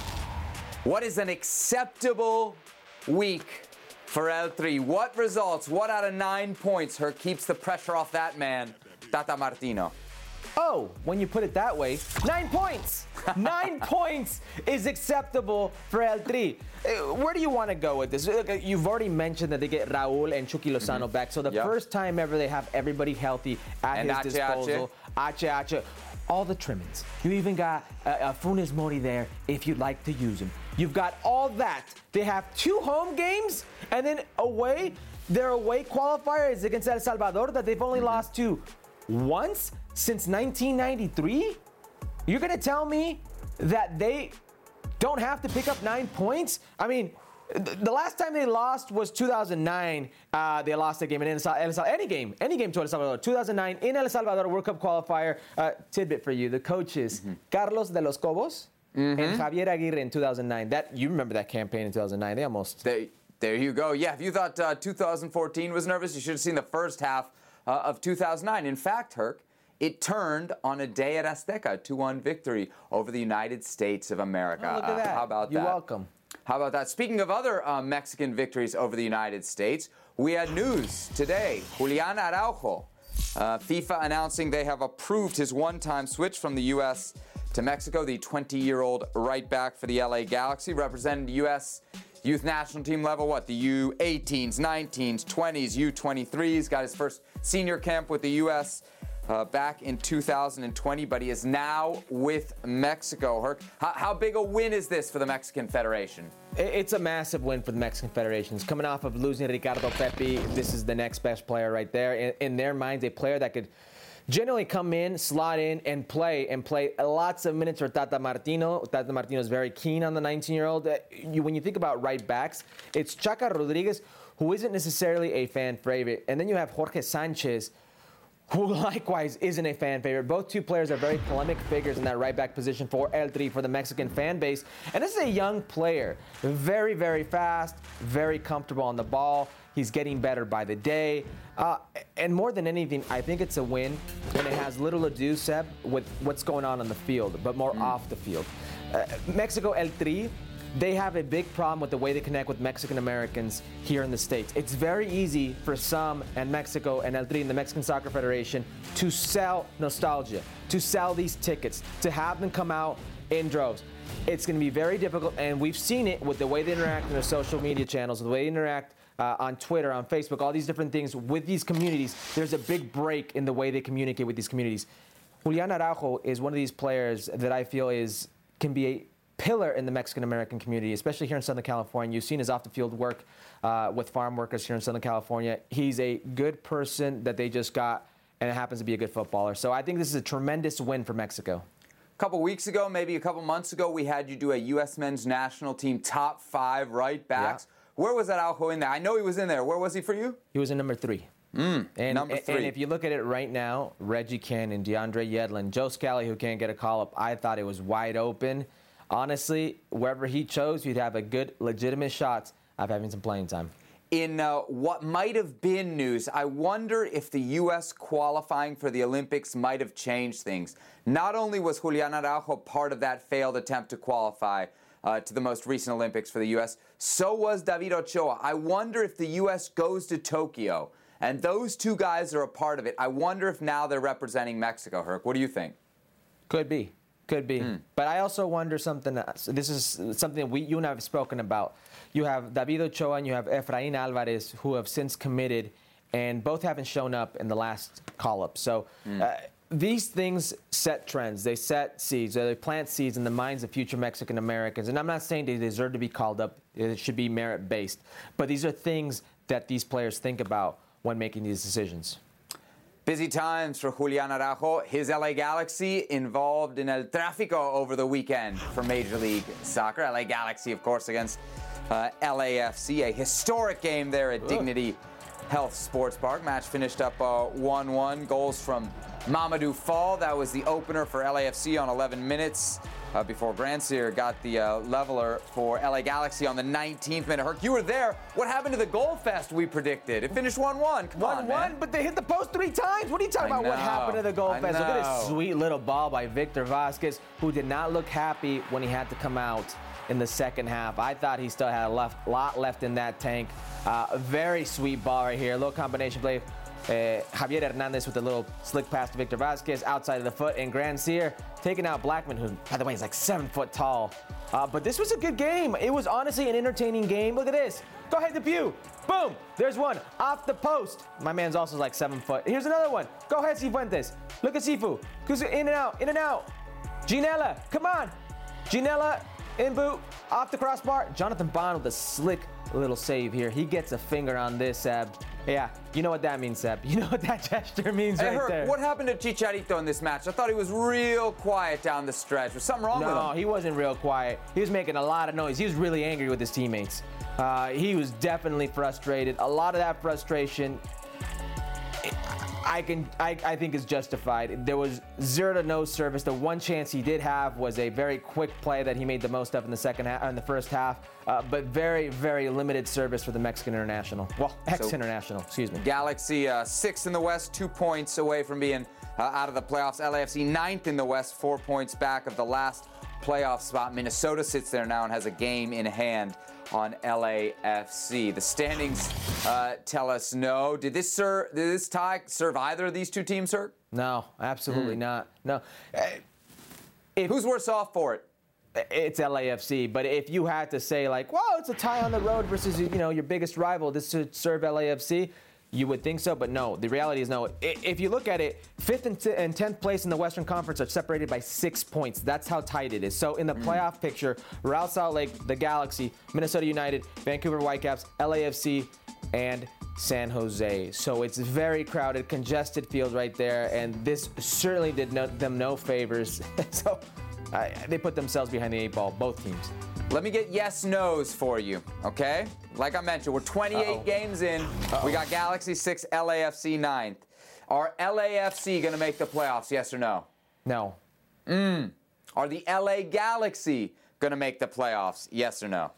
What is an acceptable week for El Tri? What results, what out of nine points, her keeps the pressure off that man, Tata Martino? Oh, when you put it that way, nine points. Nine points is acceptable for El Tri. Uh, Where do you want to go with this? Look, you've already mentioned that they get Raul and Chucky Lozano Mm-hmm. back. So the Yep. first time ever they have everybody healthy at And his Ache Ache. disposal. Ache Ache. All the trimmings. You even got uh, uh, Funes Mori there if you'd like to use him. You've got all that. They have two home games and then away. Their away qualifier is against El Salvador that they've only lost to once since nineteen ninety-three? You're going to tell me that they don't have to pick up nine points? I mean, th- the last time they lost was two thousand nine. Uh, they lost a game in El Salvador. El Sal- any game, any game to El Salvador. two thousand nine in El Salvador World Cup qualifier. Uh, tidbit for you: the coaches Mm-hmm. Carlos de los Cobos and Javier Aguirre in two thousand nine. That you remember that campaign in two thousand nine? They almost. There, there you go. Yeah, if you thought uh, two thousand fourteen was nervous, you should have seen the first half uh, of two thousand nine. In fact, Herc, it turned on a day at Azteca, a two one victory over the United States of America. Oh, look at Uh, that. how about You're that? welcome. How about that? Speaking of other uh, Mexican victories over the United States, we had news today. Julian Araujo, uh, FIFA announcing they have approved his one-time switch from the U S to Mexico. The twenty-year-old right back for the L A Galaxy represented the U S youth national team level, what, the U eighteens, nineteens, twenties, U twenty-threes, got his first senior camp with the U S Uh, back in two thousand twenty, but he is now with Mexico. Herc, how, how big a win is this for the Mexican Federation? It- It's a massive win for the Mexican Federation. It's coming off of losing Ricardo Pepi. This is the next best player right there. In, in their minds, a player that could generally come in, slot in, and play, and play lots of minutes for Tata Martino. Tata Martino is very keen on the nineteen-year-old. Uh, you, when you think about right backs, it's Chaca Rodriguez, who isn't necessarily a fan favorite. And then you have Jorge Sanchez, who likewise isn't a fan favorite. Both two players are very polemic figures in that right back position for El Tri, for the Mexican fan base. And this is a young player, very, very fast, very comfortable on the ball. He's getting better by the day. Uh, and more than anything, I think it's a win, and it has little to do, Seb, with what's going on on the field, but more mm. off the field. Uh, Mexico El Tri, they have a big problem with the way they connect with Mexican Americans here in the States. It's very easy for some and Mexico and El Tri and the Mexican Soccer Federation to sell nostalgia, to sell these tickets, to have them come out in droves. It's going to be very difficult, and we've seen it with the way they interact in their social media channels, the way they interact uh, on Twitter, on Facebook, all these different things with these communities. There's a big break in the way they communicate with these communities. Julian Araujo is one of these players that I feel is can be a pillar in the Mexican-American community, especially here in Southern California. You've seen his off-the-field work uh, with farm workers here in Southern California. He's a good person that they just got, and it happens to be a good footballer. So I think this is a tremendous win for Mexico. A couple weeks ago, maybe a couple months ago, we had you do a U S men's national team top five right backs. Yeah. Where was Araujo in there? I know he was in there. Where was he for you? He was in number three. Mm, and, number three. And if you look at it right now, Reggie Cannon, DeAndre Yedlin, Joe Scally, who can't get a call-up, I thought it was wide open. Honestly, wherever he chose, you'd have a good, legitimate shot of having some playing time. In uh, what might have been news, I wonder if the U S qualifying for the Olympics might have changed things. Not only was Julian Araujo part of that failed attempt to qualify, uh, to the most recent Olympics for the U S. So was David Ochoa. I wonder if the U S goes to Tokyo, and those two guys are a part of it. I wonder if now they're representing Mexico, Herc. What do you think? Could be. Could be. Mm. But I also wonder something else. This is something we, you and I have spoken about. You have David Ochoa and you have Efrain Alvarez, who have since committed, and both haven't shown up in the last call-up. So mm. uh, these things set trends. They set seeds. They plant seeds in the minds of future Mexican Americans. And I'm not saying they deserve to be called up. It should be merit-based. But these are things that these players think about when making these decisions. Busy times for Julian Araujo. His L A Galaxy involved in El Tráfico over the weekend for Major League Soccer. L A Galaxy, of course, against uh, L A F C. A historic game there at Ugh. Dignity Health Sports Park. Match finished up uh, one one. Goals from Mamadou Fall. That was the opener for L A F C on eleven minutes uh, before Grandsir got the uh, leveler for L A Galaxy on the nineteenth minute. Herc, you were there. What happened to the goal fest we predicted? It finished one one. Come on, man. But they hit the post three times. What are you talking I about? know. What happened to the goal I fest? Look at know. this sweet little ball by Victor Vasquez, who did not look happy when he had to come out in the second half. I thought he still had a left, lot left in that tank. Uh, a very sweet ball right here. A little combination play. Uh, Javier Hernandez with a little slick pass to Victor Vasquez outside of the foot, and Grandsir taking out Blackman, who, by the way, is like seven foot tall. Uh, but this was a good game. It was honestly an entertaining game. Look at this. Go ahead, Depew. Boom. There's one off the post. My man's also like seven foot. Here's another one. Go ahead, Cifuentes. Look at Sifu. Goes in and out, in and out. Ginella, come on. Ginella, in boot, off the crossbar. Jonathan Bond with a slick little save here. He gets a finger on this, Seb. Yeah, you know what that means, Seb. You know what that gesture means hey, right Herc, there. What happened to Chicharito in this match? I thought he was real quiet down the stretch. Was something wrong no, with him? No, he wasn't real quiet. He was making a lot of noise. He was really angry with his teammates. Uh, he was definitely frustrated. A lot of that frustration, I can, I, I think, is justified. There was zero to no service. The one chance he did have was a very quick play that he made the most of in the second half, in the first half. Uh, but very, very limited service for the Mexican international. Well, ex-international, so, excuse me. Galaxy uh, sixth in the West, two points away from being uh, out of the playoffs. L A F C ninth in the West, four points back of the last playoff spot. Minnesota sits there now and has a game in hand on L A F C. The standings uh, tell us no. Did this ser- did this tie serve either of these two teams, sir? No, absolutely mm. not. No. If, Who's worse off for it? It's L A F C, but if you had to say, like, well, it's a tie on the road versus, you know, your biggest rival, this should serve L A F C, you would think so, but no. The reality is no. If you look at it, fifth and, t- and tenth place in the Western Conference are separated by six points. That's how tight it is. So in the mm. playoff picture, Real Salt Lake, the Galaxy, Minnesota United, Vancouver Whitecaps, L A F C, and San Jose. So it's very crowded, congested field right there, and this certainly did no, them no favors. so uh, they put themselves behind the eight ball, both teams. Let me get yes-nos for you, okay? Like I mentioned, we're twenty-eight Uh-oh. games in. Uh-oh. We got Galaxy six, L A F C ninth. Are L A F C going to make the playoffs, yes or no? No. Mm. Are the L A Galaxy going to make the playoffs, yes or no?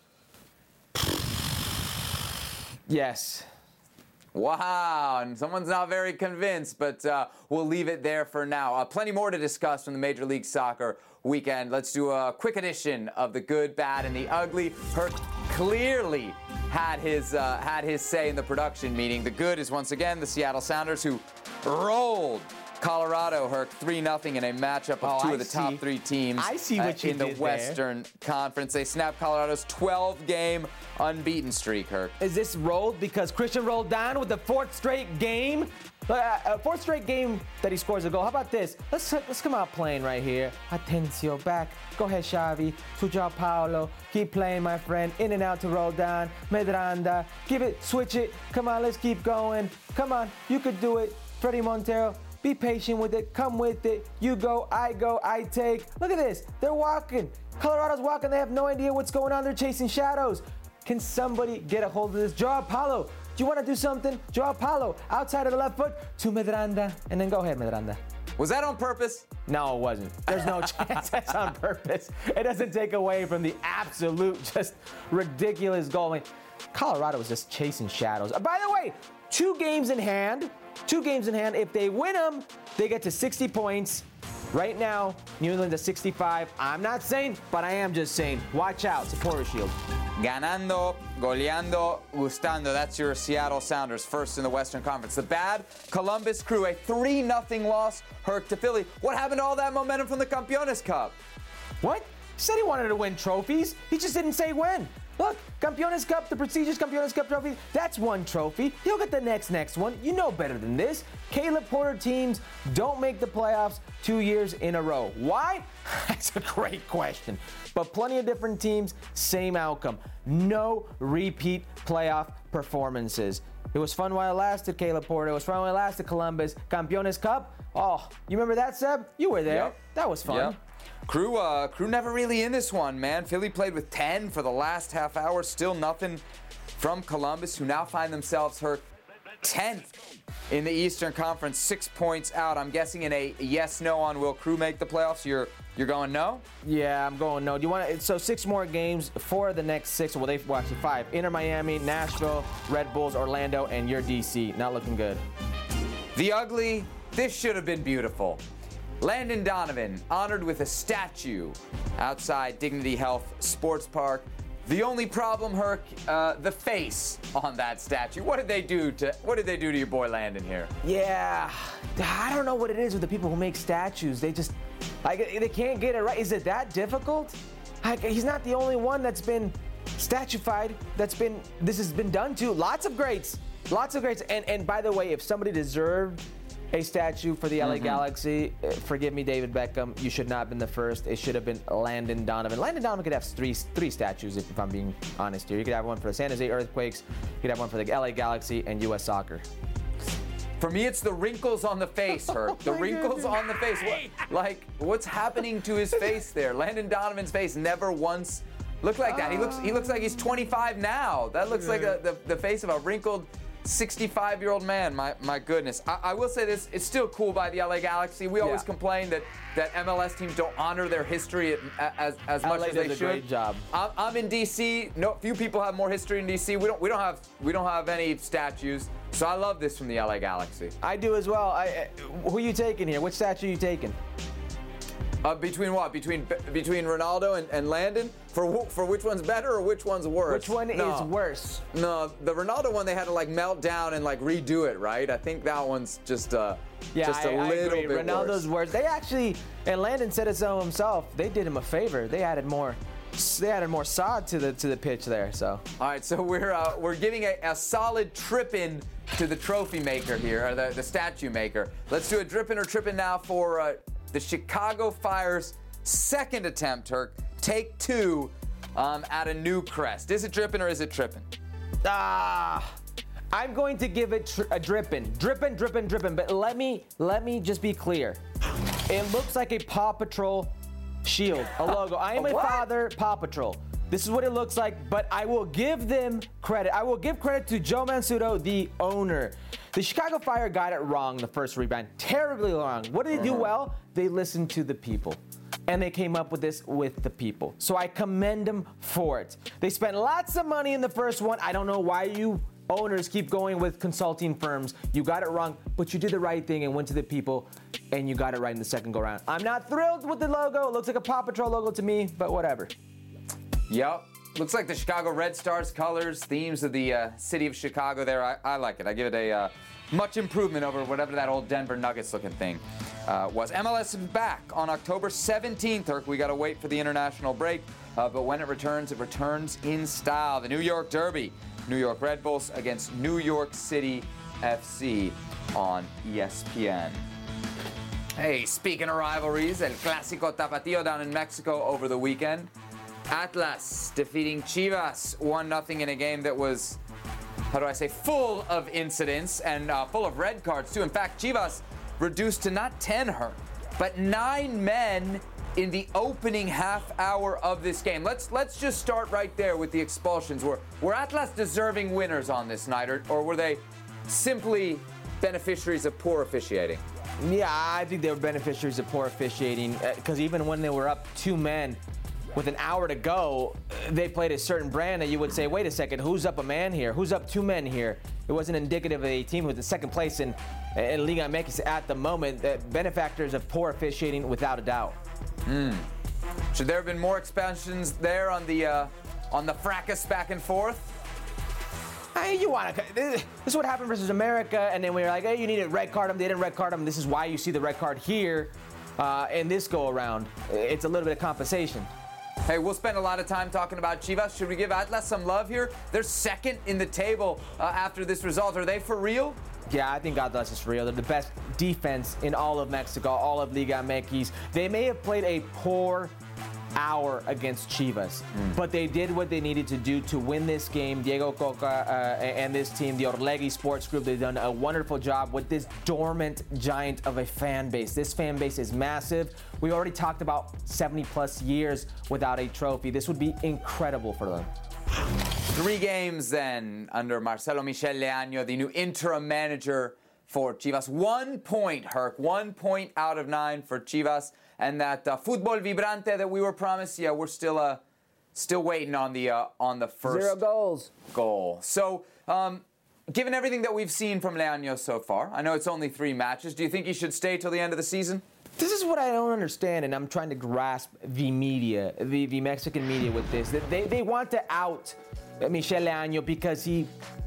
Yes. Wow, and someone's not very convinced, but uh, we'll leave it there for now. Uh, plenty more to discuss from the Major League Soccer weekend. Let's do a quick edition of the good, bad, and the ugly. Herc clearly had his uh, had his say in the production meeting. The good is once again the Seattle Sounders, who rolled Colorado, Herc, three nothing in a matchup of oh, two I of the see. top three teams I see what uh, you in the did Western there. Conference. They snapped Colorado's twelve-game unbeaten streak, Herc. Is this rolled because Christian rolled down with the fourth straight game? Uh, a fourth straight game that he scores a goal. How about this? Let's let's come out playing right here. Atencio, back. Go ahead, Xavi. To João Paulo. Keep playing, my friend. In and out to roll down. Medranda. Give it. Switch it. Come on, let's keep going. Come on. You could do it. Freddie Montero. Be patient with it. Come with it. You go, I go, I take. Look at this. They're walking. Colorado's walking. They have no idea what's going on. They're chasing shadows. Can somebody get a hold of this? João Paulo. Do you want to do something? João Paulo, outside of the left foot to Medranda. And then go ahead, Medranda. Was that on purpose? No, it wasn't. There's no chance that's on purpose. It doesn't take away from the absolute, just ridiculous goal. I mean, Colorado was just chasing shadows. Uh, by the way, two games in hand. Two games in hand. If they win them, they get to sixty points. Right now, New England's at sixty-five. I'm not saying, but I am just saying, watch out, Supporter Shield. Ganando, goleando, gustando. That's your Seattle Sounders, first in the Western Conference. The bad, Columbus Crew, a three nothing loss, Herc to Philly. What happened to all that momentum from the Campeones Cup? What? He said he wanted to win trophies. He just didn't say when. Look, Campeones Cup, the prestigious Campeones Cup trophy, that's one trophy. He'll get the next next one. You know better than this. Caleb Porter teams don't make the playoffs two years in a row. Why? That's a great question. But plenty of different teams, same outcome. No repeat playoff performances. It was fun while it lasted, Caleb Porter. It was fun while it lasted, Columbus. Campeones Cup. Oh, you remember that, Seb? You were there. Yep. That was fun. Yep. Crew, uh, Crew never really in this one, man. Philly played with ten for the last half hour. Still nothing from Columbus, who now find themselves hurt tenth in the Eastern Conference, six points out. I'm guessing in a yes/no on will Crew make the playoffs. You're you're going no? Yeah, I'm going no. Do you want to? So six more games, four of the next six. Well, they've well, actually five. Inter Miami, Nashville, Red Bulls, Orlando, and your D C. Not looking good. The ugly. This should have been beautiful. Landon Donovan honored with a statue outside Dignity Health Sports Park. The only problem, Herc, uh, the face on that statue. What did they do to What did they do to your boy Landon here? Yeah, I don't know what it is with the people who make statues. They just, like, they can't get it right. Is it that difficult? Like, he's not the only one that's been statuified. That's been this has been done to. Lots of greats, lots of greats. And and by the way, if somebody deserved a statue for the L A mm-hmm. Galaxy, forgive me, David Beckham, you should not have been the first. It should have been Landon Donovan. Landon Donovan could have three three statues, if, if I'm being honest here. You could have one for the San Jose Earthquakes, you could have one for the L A Galaxy, and U S Soccer. For me, it's the wrinkles on the face, Herc. The wrinkles on the face. What, like, what's happening to his face there? Landon Donovan's face never once looked like that. He looks he looks like he's twenty-five now. That looks like a, the, the face of a wrinkled sixty-five-year-old man. My my goodness. I, I will say this, it's still cool by the L A Galaxy. We always yeah. complain that, that M L S teams don't honor their history as as much L A as they does should. A great job. I'm, I'm in D C. No, few people have more history in D C. We don't we don't have we don't have any statues. So I love this from the L A Galaxy. I do as well. I, who are you taking here? Which statue are you taking? Uh, between what? Between between Ronaldo and, and Landon? For for which one's better or which one's worse? Which one no. is worse? No, the Ronaldo one they had to like melt down and like redo it, right? I think that one's just uh yeah, just a I, little I agree. bit Ronaldo's worse. worse. They actually, and Landon said it so himself. They did him a favor. They added more. They added more sod to the to the pitch there. So. All right, so we're uh, we're giving a, a solid trip-in to the trophy maker here, or the, the statue maker. Let's do a drip-in or trip-in now for uh, the Chicago Fire's second attempt, Herc. Take two um, at a new crest. Is it dripping or is it tripping? Ah, I'm going to give it tri- a dripping, dripping, dripping, dripping. But let me let me just be clear. It looks like a Paw Patrol shield, a logo. I am a, a father, Paw Patrol. This is what it looks like, but I will give them credit. I will give credit to Joe Mansueto, the owner. The Chicago Fire got it wrong the first rebrand, terribly wrong. What did they do well? They listened to the people. And they came up with this with the people. So I commend them for it. They spent lots of money in the first one. I don't know why you owners keep going with consulting firms. You got it wrong, but you did the right thing and went to the people, and you got it right in the second go round. I'm not thrilled with the logo. It looks like a Paw Patrol logo to me, but whatever. Yep. Looks like the Chicago Red Stars colors, themes of the uh, city of Chicago there. I, I like it. I give it a uh, much improvement over whatever that old Denver Nuggets looking thing uh, was. M L S is back on October seventeenth. Herc, we got to wait for the international break. Uh, but when it returns, it returns in style. The New York Derby. New York Red Bulls against New York City F C on E S P N. Hey, speaking of rivalries, El Clásico Tapatío down in Mexico over the weekend. Atlas defeating Chivas one nothing in a game that was, how do I say, full of incidents and uh, full of red cards too. In fact, Chivas reduced to not ten, Herc, but nine men in the opening half hour of this game. Let's let's just start right there with the expulsions. Were, were Atlas deserving winners on this night, or, or were they simply beneficiaries of poor officiating? Yeah, I think they were beneficiaries of poor officiating, because even when they were up two men with an hour to go, they played a certain brand that you would say, wait a second, who's up a man here? Who's up two men here? It wasn't indicative of a team who was in second place in and Liga M X at the moment, uh, benefactors of poor officiating without a doubt. Mm. Should there have been more expansions there on the uh, on the fracas back and forth? Hey, you want to? This is what happened versus America, and then we were like, hey, you need to red card them. They didn't red card them. This is why you see the red card here uh, in this go around. It's a little bit of compensation. Hey, we'll spend a lot of time talking about Chivas. Should we give Atlas some love here? They're second in the table uh, after this result. Are they for real? Yeah, I think Atlas is for real. They're the best defense in all of Mexico, all of Liga M X. They may have played a poor hour against Chivas, mm. but they did what they needed to do to win this game. Diego Coca uh, and this team, the Orlegui Sports Group, they've done a wonderful job with this dormant giant of a fan base. This fan base is massive. We already talked about seventy plus years without a trophy. This would be incredible for them. Three games then under Marcelo Michel Leaño, the new interim manager for Chivas. One point, Herc. One point out of nine for Chivas. And that uh, Fútbol Vibrante that we were promised, yeah, we're still uh, still waiting on the uh, on the first Zero goals. goal. So, um, given everything that we've seen from Leaño so far, I know it's only three matches. Do you think he should stay till the end of the season? This is what I don't understand, and I'm trying to grasp the media, the, the Mexican media with this. They, they want to out Michel Leaño because he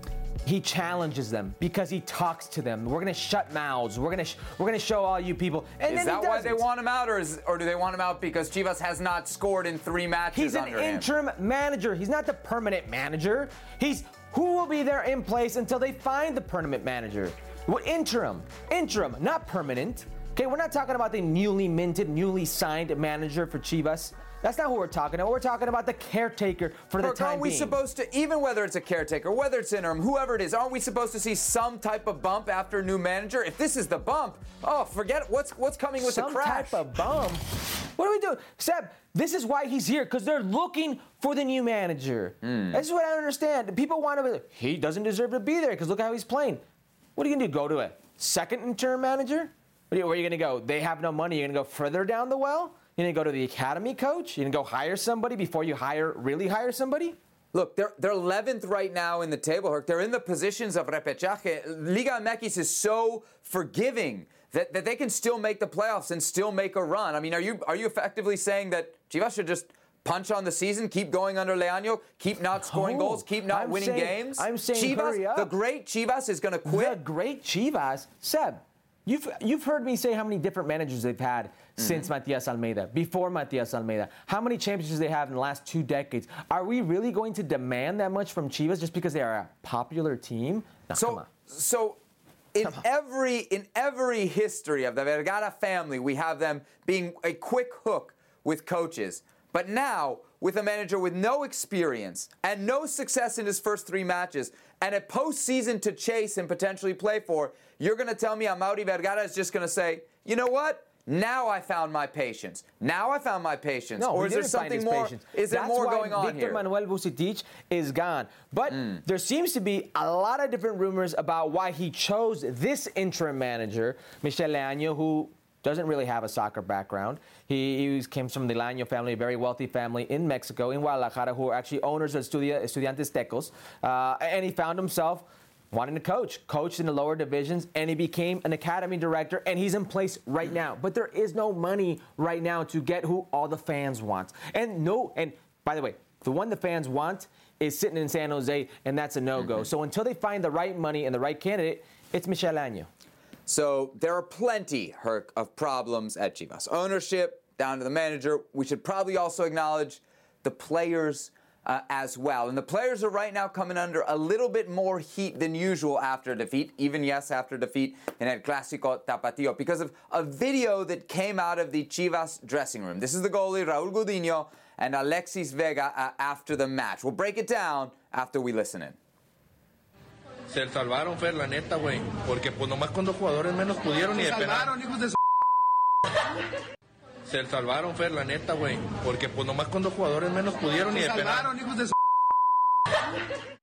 he challenges them, because he talks to them. We're gonna shut mouths. We're gonna sh- we're gonna show all you people. And is then that he why they want him out, or is, or do they want him out because Chivas has not scored in three matches? He's an under him? interim manager. He's not the permanent manager. He's who will be there in place until they find the permanent manager. Well, interim, interim, not permanent. Okay, we're not talking about the newly minted, newly signed manager for Chivas. That's not who we're talking about. We're talking about the caretaker for the Look, time aren't we being. supposed to, even whether it's a caretaker, whether it's interim, whoever it is, aren't we supposed to see some type of bump after a new manager? If this is the bump, oh, forget it. What's what's coming with some the crash? type of bump? What are we doing? Seb, this is why he's here, because they're looking for the new manager. Mm. This is what I don't understand. People want to, he doesn't deserve to be there because look how he's playing. What are you going to do? Go to a second interim manager? Where are you going to go? They have no money. You're going to go further down the well? You're going to go to the academy coach? You're going to go hire somebody before you hire, really hire somebody? Look, they're they're eleventh right now in the table, Herc. They're in the positions of repechaje. Liga M X is so forgiving that, that they can still make the playoffs and still make a run. I mean, are you are you effectively saying that Chivas should just punch on the season, keep going under Leaño, keep not scoring Oh, goals, keep not I'm winning saying- games? I'm saying Chivas, hurry up. the great Chivas is going to quit. The great Chivas, Seb, you've you've heard me say how many different managers they've had mm-hmm. since Matias Almeida, before Matias Almeida, how many championships they have in the last two decades. Are we really going to demand that much from Chivas just because they are a popular team? No, so, come on. so in every in every history of the Vergara family, we have them being a quick hook with coaches. But now, with a manager with no experience and no success in his first three matches, and a postseason to chase and potentially play for, you're going to tell me Amaury Vergara is just going to say, you know what? Now I found my patience. Now I found my patience. No, or he is there didn't find something his more? patience. Is there That's more why going on Victor here? Manuel Vucetich is gone. But Mm. there seems to be a lot of different rumors about why he chose this interim manager, Michel Leaño, who doesn't really have a soccer background. He, he came from the Leaño family, a very wealthy family in Mexico, in Guadalajara, who are actually owners of Estudia, Estudiantes Tecos. Uh, and he found himself wanting to coach, coached in the lower divisions, and he became an academy director, and he's in place right now. But there is no money right now to get who all the fans want. And no, and by the way, the one the fans want is sitting in San Jose, and that's a no-go. Mm-hmm. So until they find the right money and the right candidate, it's Michel Leaño. So there are plenty, Herc, of problems at Chivas. Ownership, down to the manager. We should probably also acknowledge the players uh, as well. And the players are right now coming under a little bit more heat than usual after defeat, even, yes, after defeat in El Clásico Tapatío, because of a video that came out of the Chivas dressing room. This is the goalie, Raúl Gudiño, and Alexis Vega uh, after the match. We'll break it down after we listen in. Se salvaron, Fer, la neta, güey. Porque pues nomás con dos jugadores menos pudieron y de penal. Se salvaron, Fer, la neta, güey. Porque pues nomás con dos jugadores menos pudieron y de penal.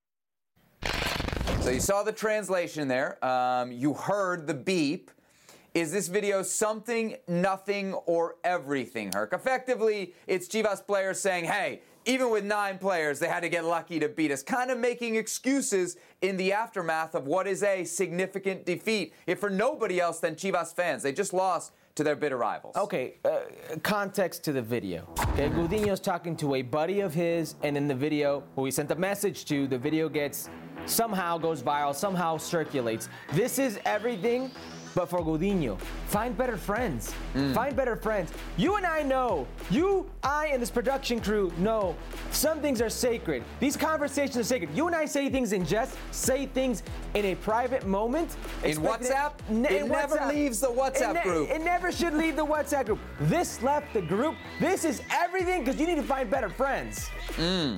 So you saw the translation there. Um, you heard the beep. is this video something, nothing, or everything, Herc? Effectively, it's Chivas players saying, hey, even with nine players, they had to get lucky to beat us, kind of making excuses in the aftermath of what is a significant defeat, if for nobody else than Chivas fans. They just lost to their bitter rivals. Okay, uh, context to the video. Okay, Gudiño's talking to a buddy of his, and in the video, who he sent a message to, the video gets, somehow goes viral, somehow circulates. This is everything but for Gudiño. Find better friends. Mm. Find better friends. You and I know, you, I, and this production crew know some things are sacred. These conversations are sacred. You and I say things in jest, say things in a private moment. In WhatsApp? It, it never WhatsApp. leaves the WhatsApp it ne- group. It never should leave the WhatsApp group. This left the group. This is everything because you need to find better friends. Mm.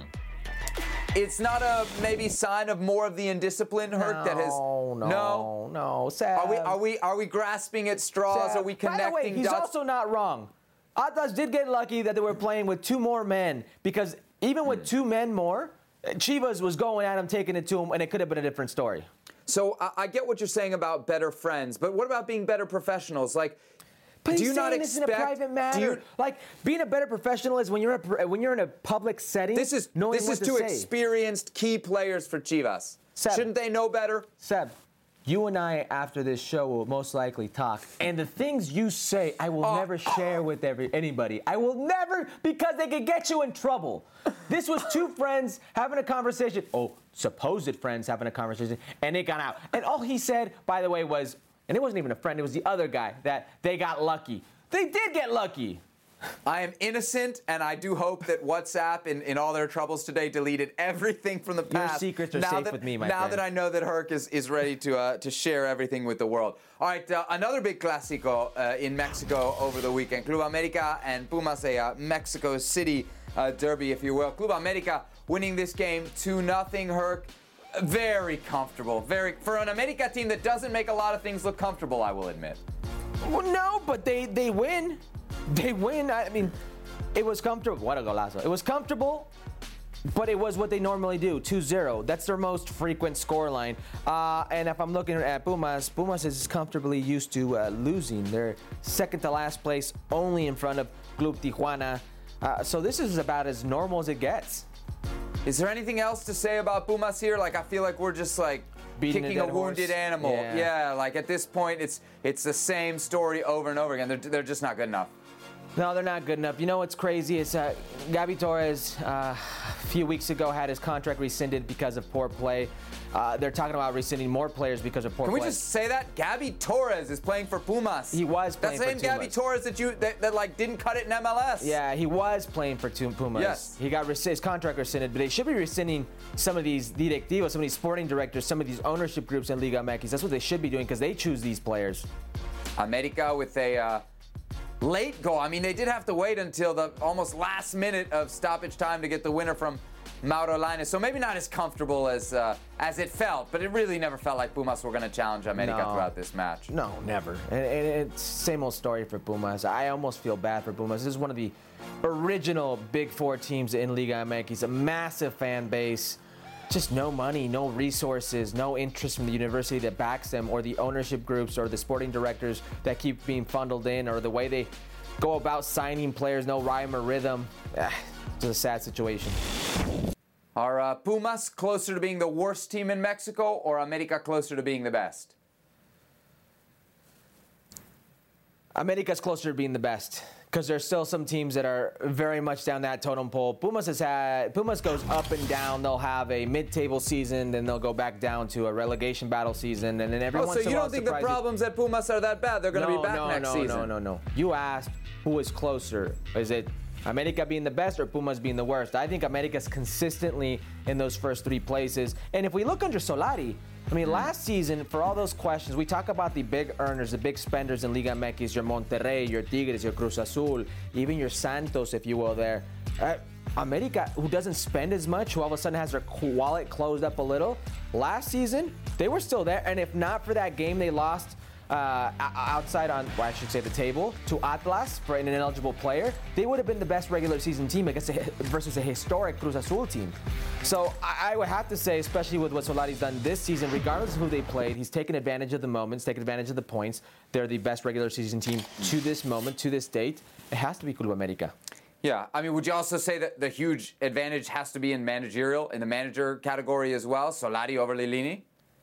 It's not a maybe sign of more of the indiscipline, Herc, no, that has no no no Seb. Are we are we are we grasping at straws? Seb. Are we connecting By the way, he's dots? also not wrong. Atlas did get lucky that they were playing with two more men because even with mm. two men more, Chivas was going at him, taking it to him, and it could have been a different story. So I, I get what you're saying about better friends, but what about being better professionals? Like. But do he's you not saying expect? This in a private matter. You, like being a better professional is when you're a, when you're in a public setting. This is knowing this what is to two say. experienced key players for Chivas. Seb, Shouldn't they know better? Seb, you and I after this show will most likely talk, and the things you say I will oh, never share oh. with every anybody. I will never because they could get you in trouble. This was two friends having a conversation. Oh, supposed friends having a conversation, and it got out. And all he said, by the way, was, and it wasn't even a friend. It was the other guy that they got lucky. They did get lucky. I am innocent, and I do hope that WhatsApp, in, in all their troubles today, deleted everything from the past. Your secrets are now safe that, with me, my now friend. Now that I know that Herc is, is ready to uh, to share everything with the world. All right, uh, another big Clásico uh, in Mexico over the weekend. Club America and Pumas, a uh, Mexico City uh, derby, if you will. Club America winning this game two nothing, Herc. Very comfortable. Very for an America team that doesn't make a lot of things look comfortable, I will admit. Well, no, but they, they win. They win. I mean, it was comfortable. What a golazo. It was comfortable, but it was what they normally do, two zero. That's their most frequent scoreline. Uh, and if I'm looking at Pumas, Pumas is comfortably used to uh, losing. They're second to last place, only in front of Club Tijuana. Uh, so this is about as normal as it gets. Is there anything else to say about Pumas here? Like, I feel like we're just like Beating kicking a, a wounded horse. animal. Yeah. yeah, like at this point, it's it's the same story over and over again. They're, they're just not good enough. No, they're not good enough. You know what's crazy is uh, Gabi Torres uh, a few weeks ago had his contract rescinded because of poor play. Uh, they're talking about rescinding more players because of poor play. Can play. we just say that? Gabi Torres is playing for Pumas. He was playing That same for Pumas. Gabi Torres that you that, that like didn't cut it in M L S. Yeah, he was playing for Pumas. Yes. He got res- his contract rescinded, but they should be rescinding some of these directivos, some of these sporting directors, some of these ownership groups in Liga M X. That's what they should be doing because they choose these players. America with a uh, late goal. I mean, they did have to wait until the almost last minute of stoppage time to get the winner from Mauro Lainez. So maybe not as comfortable as uh, as it felt, but it really never felt like Pumas were going to challenge America no. throughout this match. No, never. And, and it's same old story for Pumas. I almost feel bad for Pumas. This is one of the original Big Four teams in Liga M X. A massive fan base. Just no money, no resources, no interest from the university that backs them, or the ownership groups, or the sporting directors that keep being funneled in, or the way they go about signing players, no rhyme or rhythm. Ah, it's a sad situation. Are uh, Pumas closer to being the worst team in Mexico, or America closer to being the best? America's closer to being the best because there's still some teams that are very much down that totem pole. Pumas has had Pumas goes up and down. They'll have a mid-table season, then they'll go back down to a relegation battle season, and then every oh, once so in a you while don't think the surprises. problems at Pumas are that bad? They're going to no, be back no, next no, season. No, no, no, no. You asked who is closer. Is it America being the best or Pumas being the worst? I think America's consistently in those first three places. And if we look under Solari, I mean, last season, for all those questions, we talk about the big earners, the big spenders in Liga M X, your Monterrey, your Tigres, your Cruz Azul, even your Santos, if you will, there. Uh, America, who doesn't spend as much, who all of a sudden has their wallet closed up a little, last season, they were still there. And if not for that game they lost uh, outside on, well, I should say the table, to Atlas for an ineligible player, they would have been the best regular season team against a, versus a historic Cruz Azul team. So I, I would have to say, especially with what Solari's done this season, regardless of who they played, he's taken advantage of the moments, taken advantage of the points. They're the best regular season team to this moment, to this date. It has to be Club America. Yeah, I mean, would you also say that the huge advantage has to be in managerial, in the manager category as well? Solari over Lilini?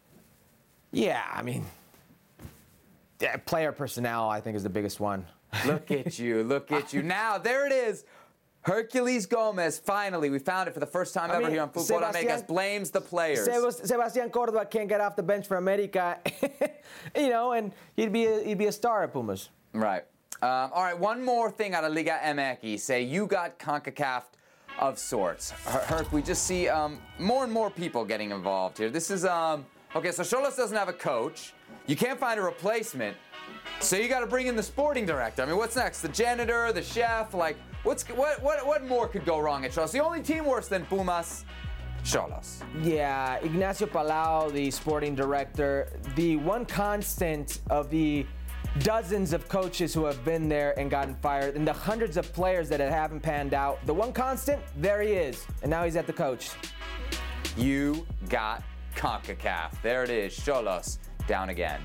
Yeah, I mean, yeah, player personnel, I think, is the biggest one. Look at you, look at you. Now, there it is. Herculez Gomez, finally, we found it for the first time I ever mean, here on Football Americas, blames the players. Sebastián Córdoba can't get off the bench for America, you know, and he'd be a, he'd be a star at Pumas. Right. Um, all right, one more thing out of Liga M X. Say you got CONCACAF of sorts. Herc, we just see um, more and more people getting involved here. This is, um, okay, so Xolos doesn't have a coach. You can't find a replacement. So you got to bring in the sporting director. I mean, what's next? The janitor, the chef? Like, what's what what what more could go wrong at Xolos? The only team worse than Pumas, Xolos. Yeah, Ignacio Palau, the sporting director, the one constant of the dozens of coaches who have been there and gotten fired, and the hundreds of players that haven't panned out. The one constant, there he is, and now he's at the coach. You got CONCACAF. There it is, Xolos, down again.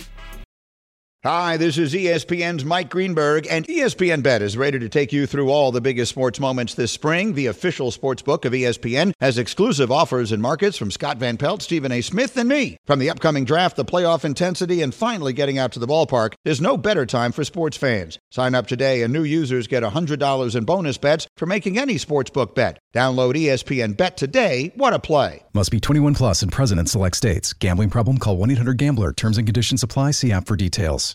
Hi, this is E S P N's Mike Greenberg, and E S P N Bet is ready to take you through all the biggest sports moments this spring. The official sports book of E S P N has exclusive offers and markets from Scott Van Pelt, Stephen A. Smith, and me. From the upcoming draft, the playoff intensity, and finally getting out to the ballpark, there's no better time for sports fans. Sign up today, and new users get one hundred dollars in bonus bets for making any sportsbook bet. Download E S P N Bet today. What a play. Must be twenty-one plus and present in select states. Gambling problem? Call one eight hundred gambler. Terms and conditions apply. See app for details.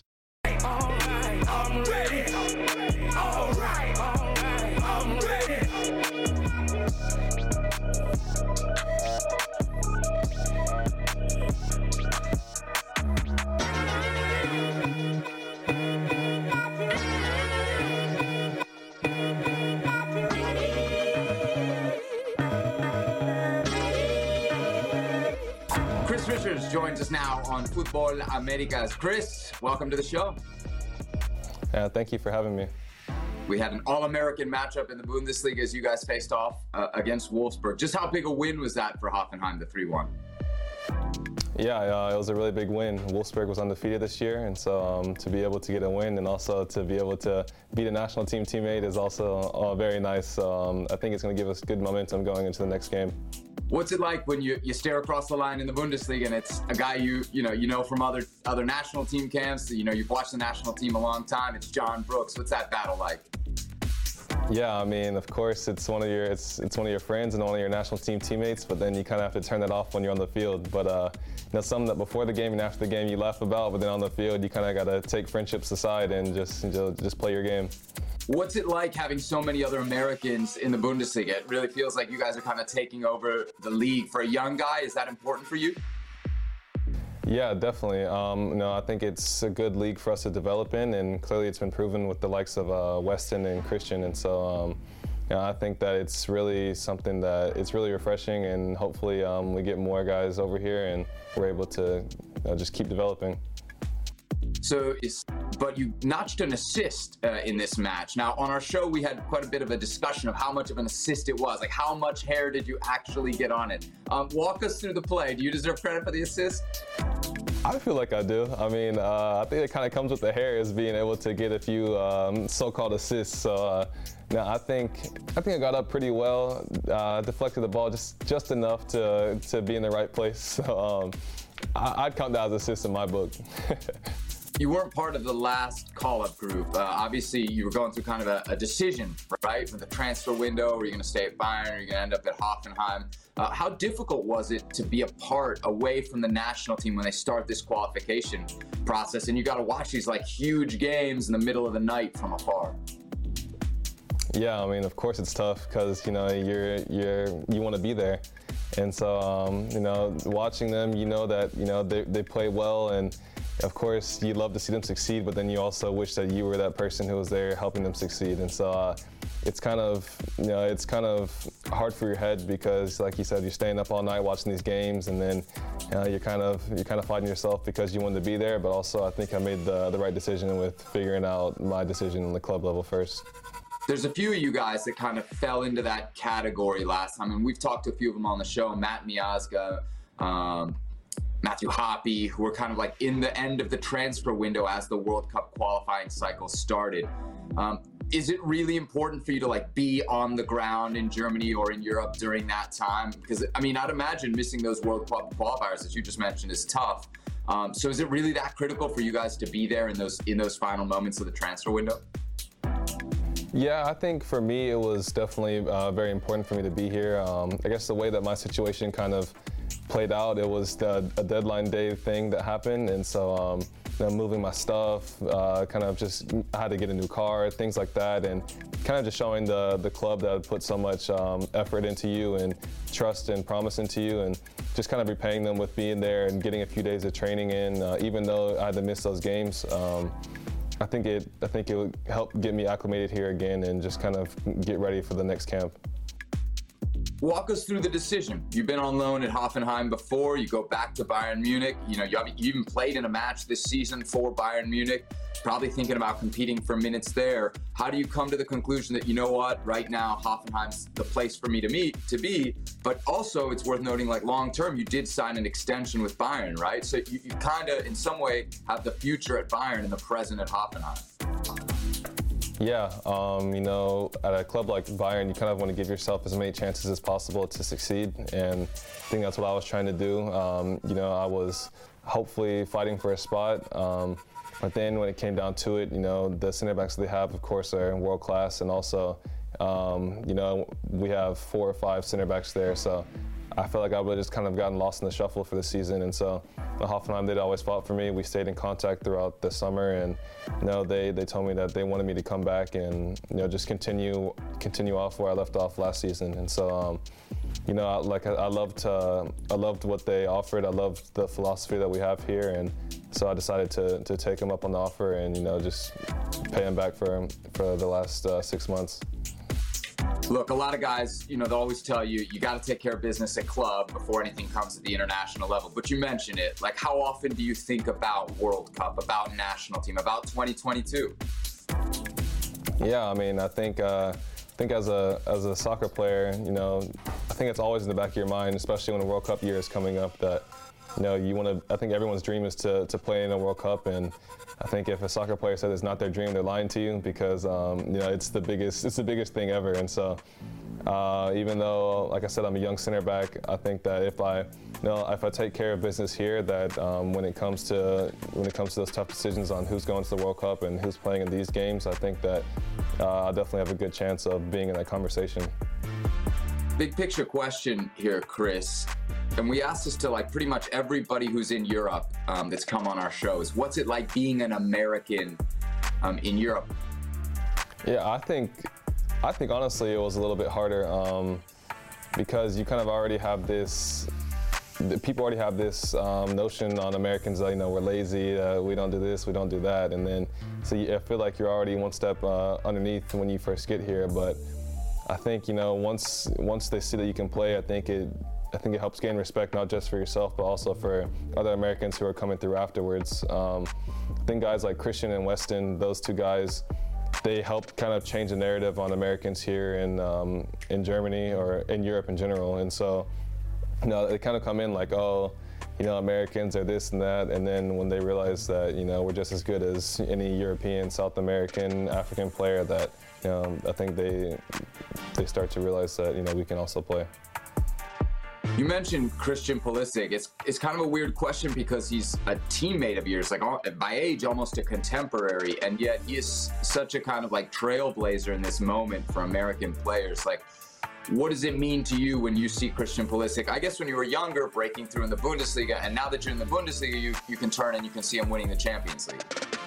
Chris Richards joins us now on Football Americas. Chris, welcome to the show. Yeah, thank you for having me. We had an All-American matchup in the Bundesliga as you guys faced off uh, against Wolfsburg. Just how big a win was that for Hoffenheim, the three one? Yeah, uh, it was a really big win. Wolfsburg was undefeated this year, and so um, to be able to get a win and also to be able to beat a national team teammate is also uh, very nice. Um, I think it's going to give us good momentum going into the next game. What's it like when you, you stare across the line in the Bundesliga and it's a guy you you know you know from other other national team camps? You know, you've watched the national team a long time. It's John Brooks. What's that battle like? Yeah, I mean, of course, it's one of your it's it's one of your friends and one of your national team teammates. But then you kind of have to turn that off when you're on the field. But uh, you know, something that before the game and after the game you laugh about, but then on the field you kind of got to take friendships aside and just just play your game. What's it like having so many other Americans in the Bundesliga? It really feels like you guys are kind of taking over the league. For a young guy, is that important for you? Yeah, definitely. Um, you know, I think it's a good league for us to develop in, and clearly it's been proven with the likes of uh, Weston and Christian. And so, um, you know, I think that it's really something that it's really refreshing, and hopefully um, we get more guys over here and we're able to you know, just keep developing. So, it's, but you notched an assist uh, in this match. Now, on our show, we had quite a bit of a discussion of how much of an assist it was. Like, how much hair did you actually get on it? Um, walk us through the play. Do you deserve credit for the assist? I feel like I do. I mean, uh, I think it kind of comes with the hair, is being able to get a few um, so-called assists. So, uh, now I think I think I got up pretty well. Uh, deflected the ball just just enough to to be in the right place. So, um, I, I'd count that as assist in my book. You weren't part of the last call-up group. Uh, obviously, you were going through kind of a, a decision, right? With the transfer window, are you going to stay at Bayern? Or are you going to end up at Hoffenheim? Uh, how difficult was it to be a part away from the national team when they start this qualification process? And you got to watch these like huge games in the middle of the night from afar. Yeah, I mean, of course it's tough because you know you're you're you want to be there, and so um, you know watching them, you know that you know they they play well and. Of course, you love to see them succeed, but then you also wish that you were that person who was there helping them succeed. And so, uh, it's kind of, you know, it's kind of hard for your head because, like you said, you're staying up all night watching these games, and then you know, you're kind of you're kind of fighting yourself because you wanted to be there. But also, I think I made the the right decision with figuring out my decision on the club level first. There's a few of you guys that kind of fell into that category last time, and we've talked to a few of them on the show. Matt Miazga, um, Matthew Hoppe, who were kind of like in the end of the transfer window as the World Cup qualifying cycle started. Um, is it really important for you to like be on the ground in Germany or in Europe during that time? Because I mean, I'd imagine missing those World Cup qualifiers, as you just mentioned, is tough. Um, so is it really that critical for you guys to be there in those in those final moments of the transfer window? Yeah, I think for me it was definitely uh, very important for me to be here. Um, I guess the way that my situation kind of played out, it was the, a deadline day thing that happened, and so um, you know, moving my stuff, uh, kind of just I had to get a new car, things like that, and kind of just showing the the club that had put so much um, effort into you and trust and promise into you, and just kind of repaying them with being there and getting a few days of training in, uh, even though I had to miss those games. Um, I think it I think it would help get me acclimated here again and just kind of get ready for the next camp. Walk us through the decision. You've been on loan at Hoffenheim before. You go back to Bayern Munich. You know, you, have, you even played in a match this season for Bayern Munich. Probably thinking about competing for minutes there. How do you come to the conclusion that, you know what, right now Hoffenheim's the place for me to meet to be? But also, it's worth noting, like long term, you did sign an extension with Bayern, right? So you, you kind of, in some way, have the future at Bayern and the present at Hoffenheim. Yeah, um, you know, at a club like Bayern, you kind of want to give yourself as many chances as possible to succeed, and I think that's what I was trying to do. Um, you know, I was hopefully fighting for a spot, um, but then when it came down to it, you know, the center backs they have, of course, are world class, and also, um, you know, we have four or five center backs there, so I felt like I would have just kind of gotten lost in the shuffle for the season, and so the Hoffenheim, they'd always fought for me. We stayed in contact throughout the summer, and you know, they they told me that they wanted me to come back and you know just continue continue off where I left off last season, and so um, you know, I, like I, I loved uh, I loved what they offered. I loved the philosophy that we have here, and so I decided to to take them up on the offer and you know just pay them back for for the last uh, six months. Look, a lot of guys, you know, they'll always tell you, you got to take care of business at club before anything comes to the international level. But you mentioned it. Like, how often do you think about World Cup, about national team, about twenty twenty-two? Yeah, I mean, I think uh, I think as a as a soccer player, you know, I think it's always in the back of your mind, especially when the World Cup year is coming up, that you know you want to. I think everyone's dream is to to play in a World Cup, and I think if a soccer player says it's not their dream, they're lying to you because um, you know it's the biggest it's the biggest thing ever. And so, uh, even though, like I said, I'm a young center back, I think that if I, you know, if I take care of business here, that um, when it comes to when it comes to those tough decisions on who's going to the World Cup and who's playing in these games, I think that uh, I definitely have a good chance of being in that conversation. Big picture question here, Chris. And we asked this to like pretty much everybody who's in Europe um, that's come on our shows. What's it like being an American um, in Europe? Yeah, I think, I think honestly it was a little bit harder um, because you kind of already have this, people already have this um, notion on Americans that, you know, we're lazy, uh, we don't do this, we don't do that. And then, so you, I feel like you're already one step uh, underneath when you first get here. But I think, you know, once once they see that you can play, I think it, I think it helps gain respect, not just for yourself, but also for other Americans who are coming through afterwards. Um, I think guys like Christian and Weston, those two guys, they helped kind of change the narrative on Americans here in um, in Germany or in Europe in general. And so, you know, they kind of come in like, oh, you know, Americans are this and that, and then when they realize that, you know, we're just as good as any European, South American, African player, that, you know, I think they they start to realize that, you know, we can also play. You mentioned Christian Pulisic. It's it's kind of a weird question because he's a teammate of yours, like by age almost a contemporary, and yet he is such a kind of like trailblazer in this moment for American players. Like, what does it mean to you when you see Christian Pulisic? I guess when you were younger, breaking through in the Bundesliga, and now that you're in the Bundesliga, you, you can turn and you can see him winning the Champions League.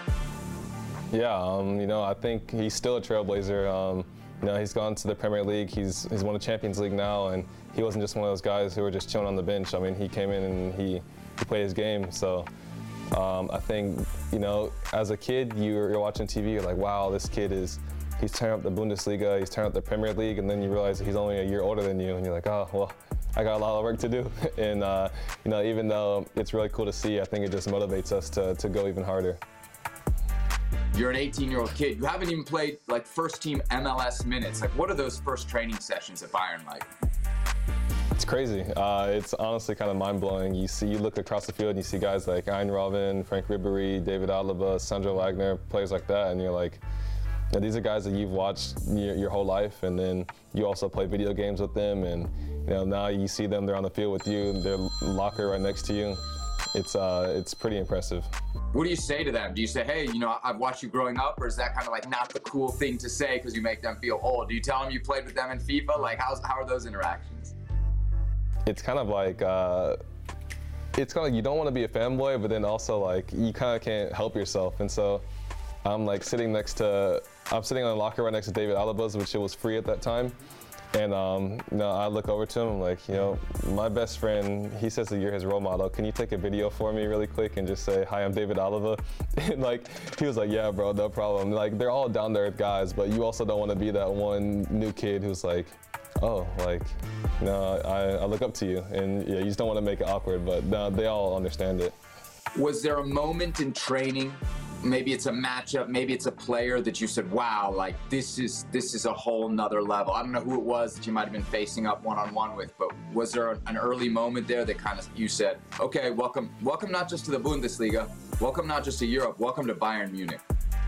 Yeah, um, you know, I think he's still a trailblazer. Um, you know, he's gone to the Premier League. He's he's won the Champions League now, and he wasn't just one of those guys who were just chilling on the bench. I mean, he came in and he, he played his game. So um, I think, you know, as a kid, you're, you're watching T V, you're like, wow, this kid is he's turning up the Bundesliga, he's turning up the Premier League, and then you realize that he's only a year older than you, and you're like, oh, well, I got a lot of work to do. And, uh, you know, even though it's really cool to see, I think it just motivates us to, to go even harder. You're an eighteen-year-old kid. You haven't even played, like, first-team M L S minutes. Like, what are those first training sessions at Bayern like? It's crazy. Uh, it's honestly kind of mind-blowing. You see, you look across the field and you see guys like Arjen Robben, Frank Ribery, David Alaba, Sandro Wagner, players like that, and you're like, you know, these are guys that you've watched your, your whole life, and then you also play video games with them, and you know, now you see them, they're on the field with you, their locker right next to you. It's uh, it's pretty impressive. What do you say to them? Do you say, hey, you know, I've watched you growing up, or is that kind of like not the cool thing to say because you make them feel old? Do you tell them you played with them in FIFA? Like, how's, how are those interactions? It's kind of like, uh, it's kind of like you don't want to be a fanboy, but then also like you kind of can't help yourself. And so I'm like sitting next to, I'm sitting on a locker right next to David Alaba's, which it was free at that time. And um, you know, I look over to him, I'm like, you know, my best friend, he says that you're his role model. Can you take a video for me really quick and just say, hi, I'm David Alaba? And like, he was like, yeah, bro, no problem. Like, they're all down to earth guys, but you also don't want to be that one new kid who's like, oh, like, no, I, I look up to you. And yeah, you just don't want to make it awkward, but no, they all understand it. Was there a moment in training, maybe it's a matchup, maybe it's a player that you said, wow, like this is this is a whole nother level? I don't know who it was that you might have been facing up one-on-one with, but was there an early moment there that kind of you said, okay, welcome, welcome not just to the Bundesliga, welcome not just to Europe, welcome to Bayern Munich?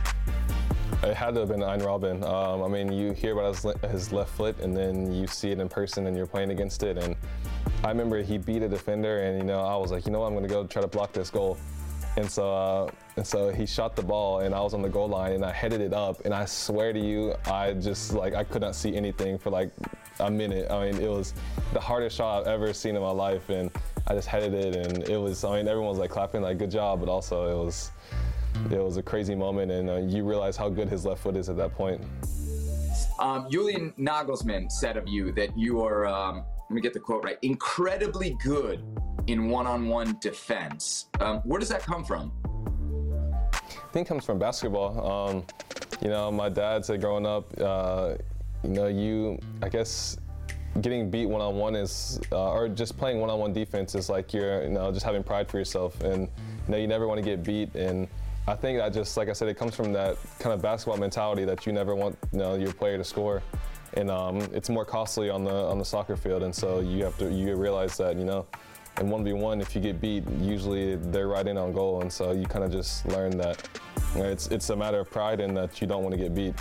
It had to have been Arjen Robben. Um, I mean, you hear about his, le- his left foot, and then you see it in person, and you're playing against it. And I remember he beat a defender, and you know, I was like, you know what, I'm gonna go try to block this goal. And so, uh, and so he shot the ball, and I was on the goal line, and I headed it up, and I swear to you, I just like I could not see anything for like a minute. I mean, it was the hardest shot I've ever seen in my life, and I just headed it, and it was. I mean, everyone was like clapping, like good job, but also it was. It was a crazy moment, and uh, you realize how good his left foot is at that point. Um, Julian Nagelsmann said of you that you are, um, let me get the quote right, incredibly good in one-on-one defense. Um, where does that come from? I think it comes from basketball. Um, you know, my dad said growing up, uh, you know, you, I guess, getting beat one-on-one is, uh, or just playing one-on-one defense is like you're, you know, just having pride for yourself, and you know, you never want to get beat. And I think that just, like I said, it comes from that kind of basketball mentality that you never want, you know, your player to score, and um, it's more costly on the on the soccer field, and so you have to you realize that, you know, in one v one, if you get beat, usually they're right in on goal, and so you kind of just learn that, you know, it's it's a matter of pride and that you don't want to get beat.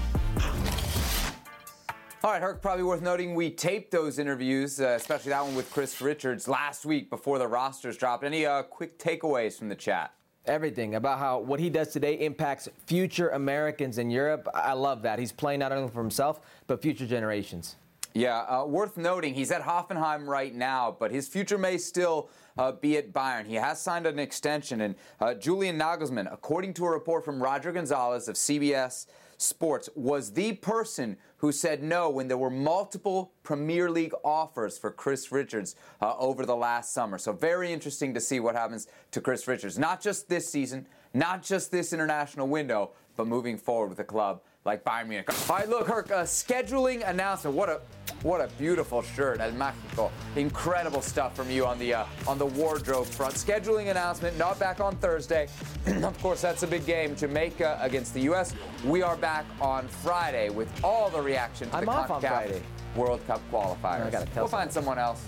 All right, Herc, probably worth noting we taped those interviews, uh, especially that one with Chris Richards, last week before the rosters dropped. Any uh, quick takeaways from the chat? Everything about how what he does today impacts future Americans in Europe. I love that. He's playing not only for himself, but future generations. Yeah, uh, worth noting, he's at Hoffenheim right now, but his future may still uh, be at Bayern. He has signed an extension, and uh, Julian Nagelsmann, according to a report from Roger Gonzalez of C B S Sports, was the person who said no when there were multiple Premier League offers for Chris Richards uh, over the last summer. So very interesting to see what happens to Chris Richards. Not just this season, not just this international window, but moving forward with a club like Bayern Munich. All right, look, Herc, a scheduling announcement. What a what a beautiful shirt, El Mágico. Incredible stuff from you on the uh, on the wardrobe front. Scheduling announcement, not back on Thursday. Of course, that's a big game. Jamaica against the U S. We are back on Friday with all the reaction to I'm the off on CONCACAF Friday. World Cup qualifiers. I gotta tell we'll find someone else.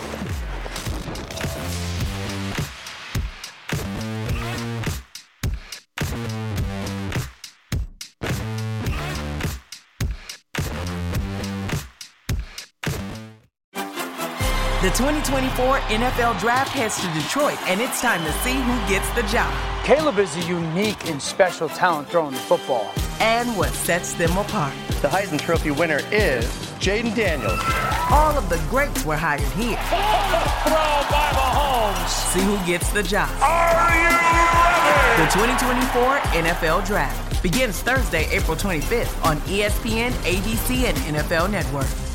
The twenty twenty-four N F L Draft heads to Detroit, and it's time to see who gets the job. Caleb is a unique and special talent throwing the football. And what sets them apart. The Heisman Trophy winner is Jaden Daniels. All of the greats were hired here. Throw by Mahomes. See who gets the job. Are you ready? The twenty twenty-four N F L Draft begins Thursday, April twenty-fifth on E S P N, A B C, and N F L Network.